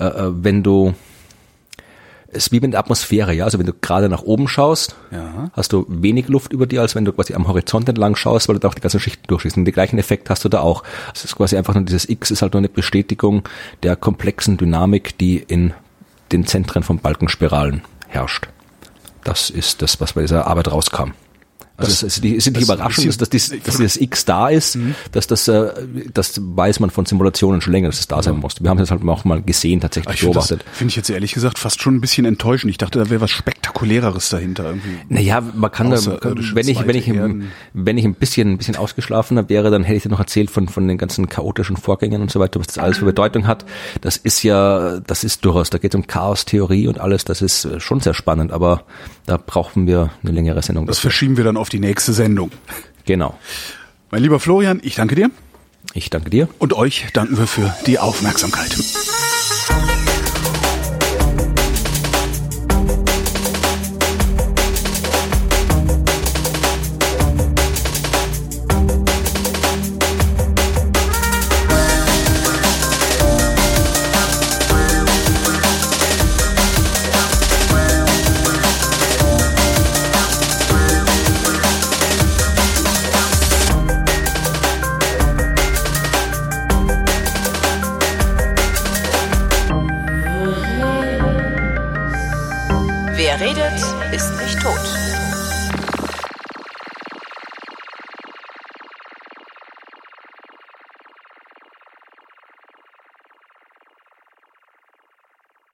es ist wie in der Atmosphäre, ja, also wenn du gerade nach oben schaust, hast du wenig Luft über dir, als wenn du quasi am Horizont entlang schaust, weil du da auch die ganzen Schichten durchschießt. Und den gleichen Effekt hast du da auch. Es ist quasi einfach nur dieses X ist halt nur eine Bestätigung der komplexen Dynamik, die in den Zentren von Balkenspiralen herrscht. Das ist das, was bei dieser Arbeit rauskam. Also es ist nicht überraschend, dass dieses X da ist, das weiß man von Simulationen schon länger, dass es da sein muss. Wir haben es jetzt halt auch mal gesehen, tatsächlich beobachtet. Finde ich jetzt ehrlich gesagt fast schon ein bisschen enttäuschend. Ich dachte, da wäre was Spektakuläreres dahinter irgendwie. Naja, man kann wenn ich ein bisschen ausgeschlafener wäre, dann hätte ich dir noch erzählt von den ganzen chaotischen Vorgängen und so weiter, was das alles für Bedeutung hat. Das ist durchaus, da geht es um Chaos-Theorie und alles, das ist schon sehr spannend, aber da brauchen wir eine längere Sendung. Das verschieben wir dann auf die nächste Sendung. Genau. Mein lieber Florian, ich danke dir. Ich danke dir. Und euch danken wir für die Aufmerksamkeit. Wer redet, ist nicht tot.